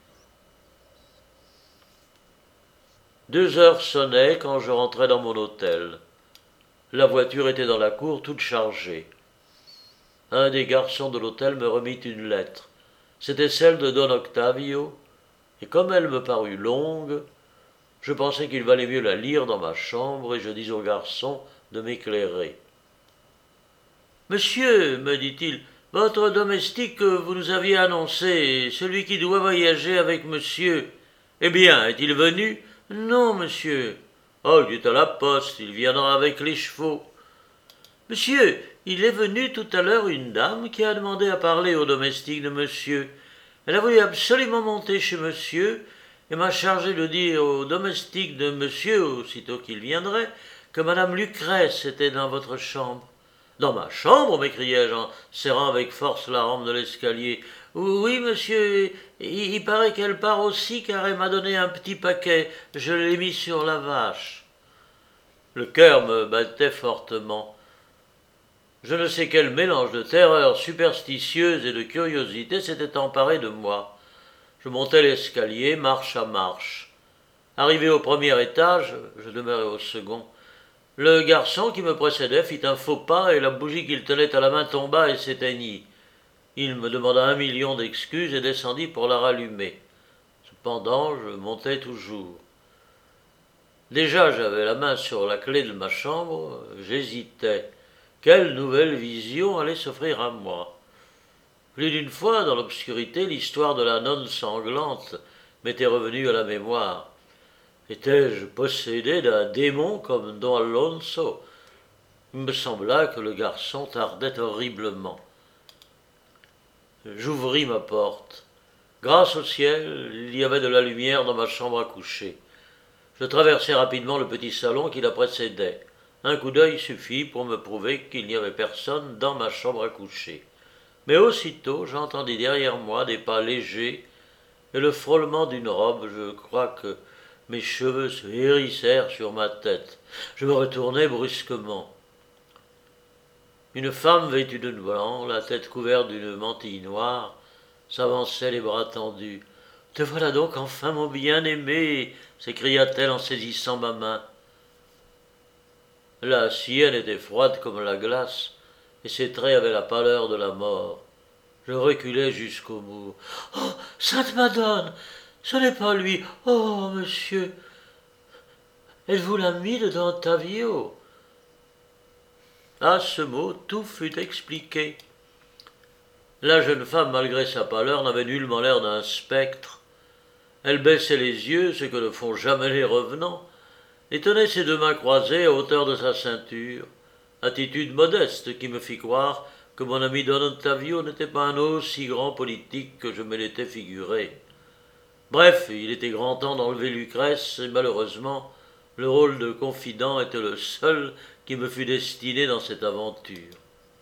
Deux heures sonnaient quand je rentrai dans mon hôtel. La voiture était dans la cour toute chargée. Un des garçons de l'hôtel me remit une lettre. C'était celle de Don Octavio, et comme elle me parut longue, je pensai qu'il valait mieux la lire dans ma chambre, et je dis au garçon de m'éclairer. « Monsieur, me dit-il, votre domestique que vous nous aviez annoncé, celui qui doit voyager avec monsieur, eh bien, est-il venu? »« Non, monsieur. »« Oh, il est à la poste, il viendra avec les chevaux. »« Monsieur, il est venu tout à l'heure une dame qui a demandé à parler au domestique de monsieur. Elle a voulu absolument monter chez monsieur et m'a chargé de dire au domestique de monsieur, aussitôt qu'il viendrait, que madame Lucrèce était dans votre chambre. »« Dans ma chambre ?» m'écriai-je en serrant avec force la rampe de l'escalier. « Oui, monsieur, il, il paraît qu'elle part aussi car elle m'a donné un petit paquet. Je l'ai mis sur la vache. » Le cœur me battait fortement. Je ne sais quel mélange de terreur superstitieuse et de curiosité s'était emparé de moi. Je montai l'escalier, marche à marche. Arrivé au premier étage, je demeurai au second. Le garçon qui me précédait fit un faux pas et la bougie qu'il tenait à la main tomba et s'éteignit. Il me demanda un million d'excuses et descendit pour la rallumer. Cependant, je montais toujours. Déjà, j'avais la main sur la clé de ma chambre, j'hésitais. Quelle nouvelle vision allait s'offrir à moi? Plus d'une fois, dans l'obscurité, l'histoire de la nonne sanglante m'était revenue à la mémoire. Étais-je possédé d'un démon comme Don Alonso? Il me sembla que le garçon tardait horriblement. J'ouvris ma porte. Grâce au ciel, il y avait de la lumière dans ma chambre à coucher. Je traversai rapidement le petit salon qui la précédait. Un coup d'œil suffit pour me prouver qu'il n'y avait personne dans ma chambre à coucher. Mais aussitôt, j'entendis derrière moi des pas légers et le frôlement d'une robe. Je crois que mes cheveux se hérissèrent sur ma tête. Je me retournai brusquement. Une femme vêtue de blanc, la tête couverte d'une mantille noire, s'avançait les bras tendus. « Te voilà donc enfin, mon bien-aimé !» s'écria-t-elle en saisissant ma main. La sienne était froide comme la glace, et ses traits avaient la pâleur de la mort. Je reculai jusqu'au mur. « Oh, Sainte Madone, ce n'est pas lui. Oh, monsieur, êtes-vous l'ami de Don Ottavio ?» À ce mot, tout fut expliqué. La jeune femme, malgré sa pâleur, n'avait nullement l'air d'un spectre. Elle baissait les yeux, ce que ne font jamais les revenants, et tenait ses deux mains croisées à hauteur de sa ceinture, attitude modeste qui me fit croire que mon ami Don Ottavio n'était pas un aussi grand politique que je me l'étais figuré. Bref, il était grand temps d'enlever Lucrèce, et malheureusement, le rôle de confident était le seul qui me fut destiné dans cette aventure.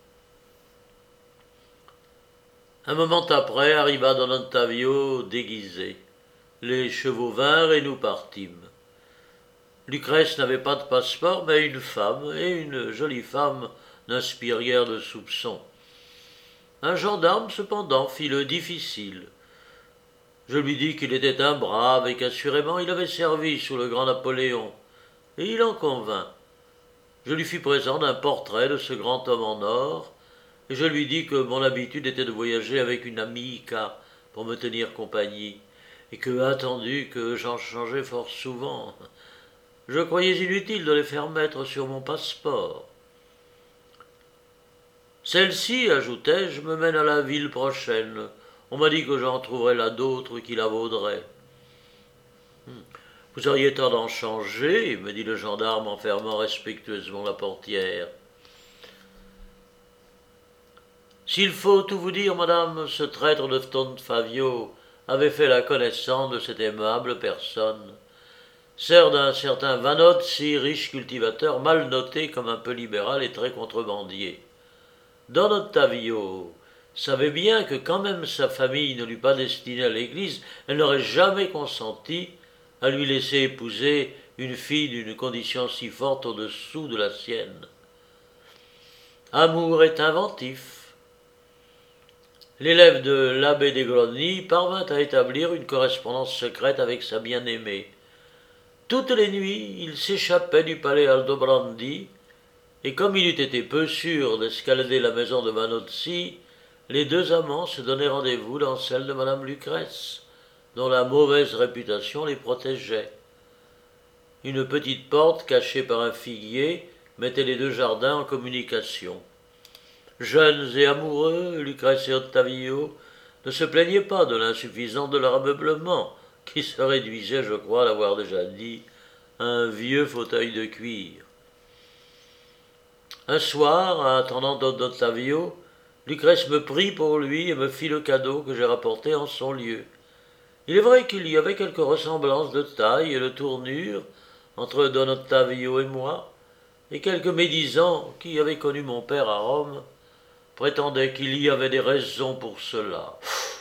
Un moment après arriva Don Ottavio déguisé. Les chevaux vinrent et nous partîmes. Lucrèce n'avait pas de passeport, mais une femme, et une jolie femme, n'inspire guère de soupçons. Un gendarme, cependant, fit le difficile. Je lui dis qu'il était un brave et qu'assurément il avait servi sous le grand Napoléon, et il en convint. Je lui fis présent d'un portrait de ce grand homme en or, et je lui dis que mon habitude était de voyager avec une amica pour me tenir compagnie, et que, attendu que j'en changeais fort souvent, je croyais inutile de les faire mettre sur mon passeport. Celle-ci, ajoutai-je, me mène à la ville prochaine. On m'a dit que j'en trouverais là d'autres qui la vaudraient. Vous auriez tort d'en changer, me dit le gendarme en fermant respectueusement la portière. S'il faut tout vous dire, madame, ce traître de Don Fabio avait fait la connaissance de cette aimable personne, sœur d'un certain Vanozzi, riche cultivateur, mal noté comme un peu libéral et très contrebandier. Don Ottavio savait bien que quand même sa famille ne l'eût pas destiné à l'Église, elle n'aurait jamais consenti à lui laisser épouser une fille d'une condition si forte au-dessous de la sienne. Amour est inventif. L'élève de l'abbé des Grosny parvint à établir une correspondance secrète avec sa bien-aimée. Toutes les nuits, il s'échappait du palais Aldobrandi, et comme il eût été peu sûr d'escalader la maison de Vanozzi, les deux amants se donnaient rendez-vous dans celle de madame Lucrèce, dont la mauvaise réputation les protégeait. Une petite porte cachée par un figuier mettait les deux jardins en communication. Jeunes et amoureux, Lucrèce et Ottavio ne se plaignaient pas de l'insuffisance de leur ameublement, qui se réduisait, je crois l'avoir déjà dit, à un vieux fauteuil de cuir. Un soir, en attendant Don Ottavio, Lucrèce me prit pour lui et me fit le cadeau que j'ai rapporté en son lieu. Il est vrai qu'il y avait quelques ressemblances de taille et de tournure entre Don Ottavio et moi, et quelques médisants qui avaient connu mon père à Rome prétendaient qu'il y avait des raisons pour cela.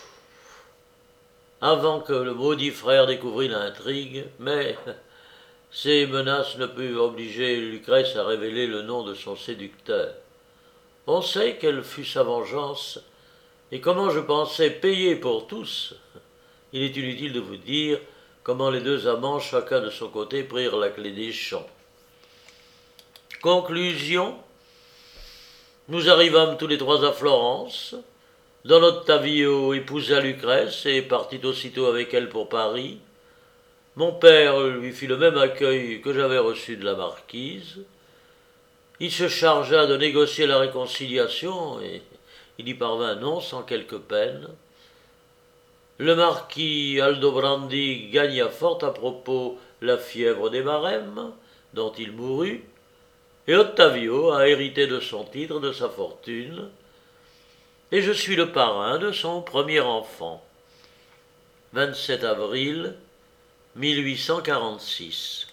Avant que le maudit frère découvrît l'intrigue, mais ces menaces ne purent obliger Lucrèce à révéler le nom de son séducteur. On sait quelle fut sa vengeance, et comment je pensais payer pour tous. Il est inutile de vous dire comment les deux amants, chacun de son côté, prirent la clé des champs. Conclusion, nous arrivâmes tous les trois à Florence. Don Ottavio épousa Lucrèce et partit aussitôt avec elle pour Paris. Mon père lui fit le même accueil que j'avais reçu de la marquise. Il se chargea de négocier la réconciliation et il y parvint non sans quelque peine. Le marquis Aldobrandi gagna fort à propos la fièvre des barèmes, dont il mourut, et Ottavio a hérité de son titre, de sa fortune, et je suis le parrain de son premier enfant. vingt-sept avril mille huit cent quarante-six.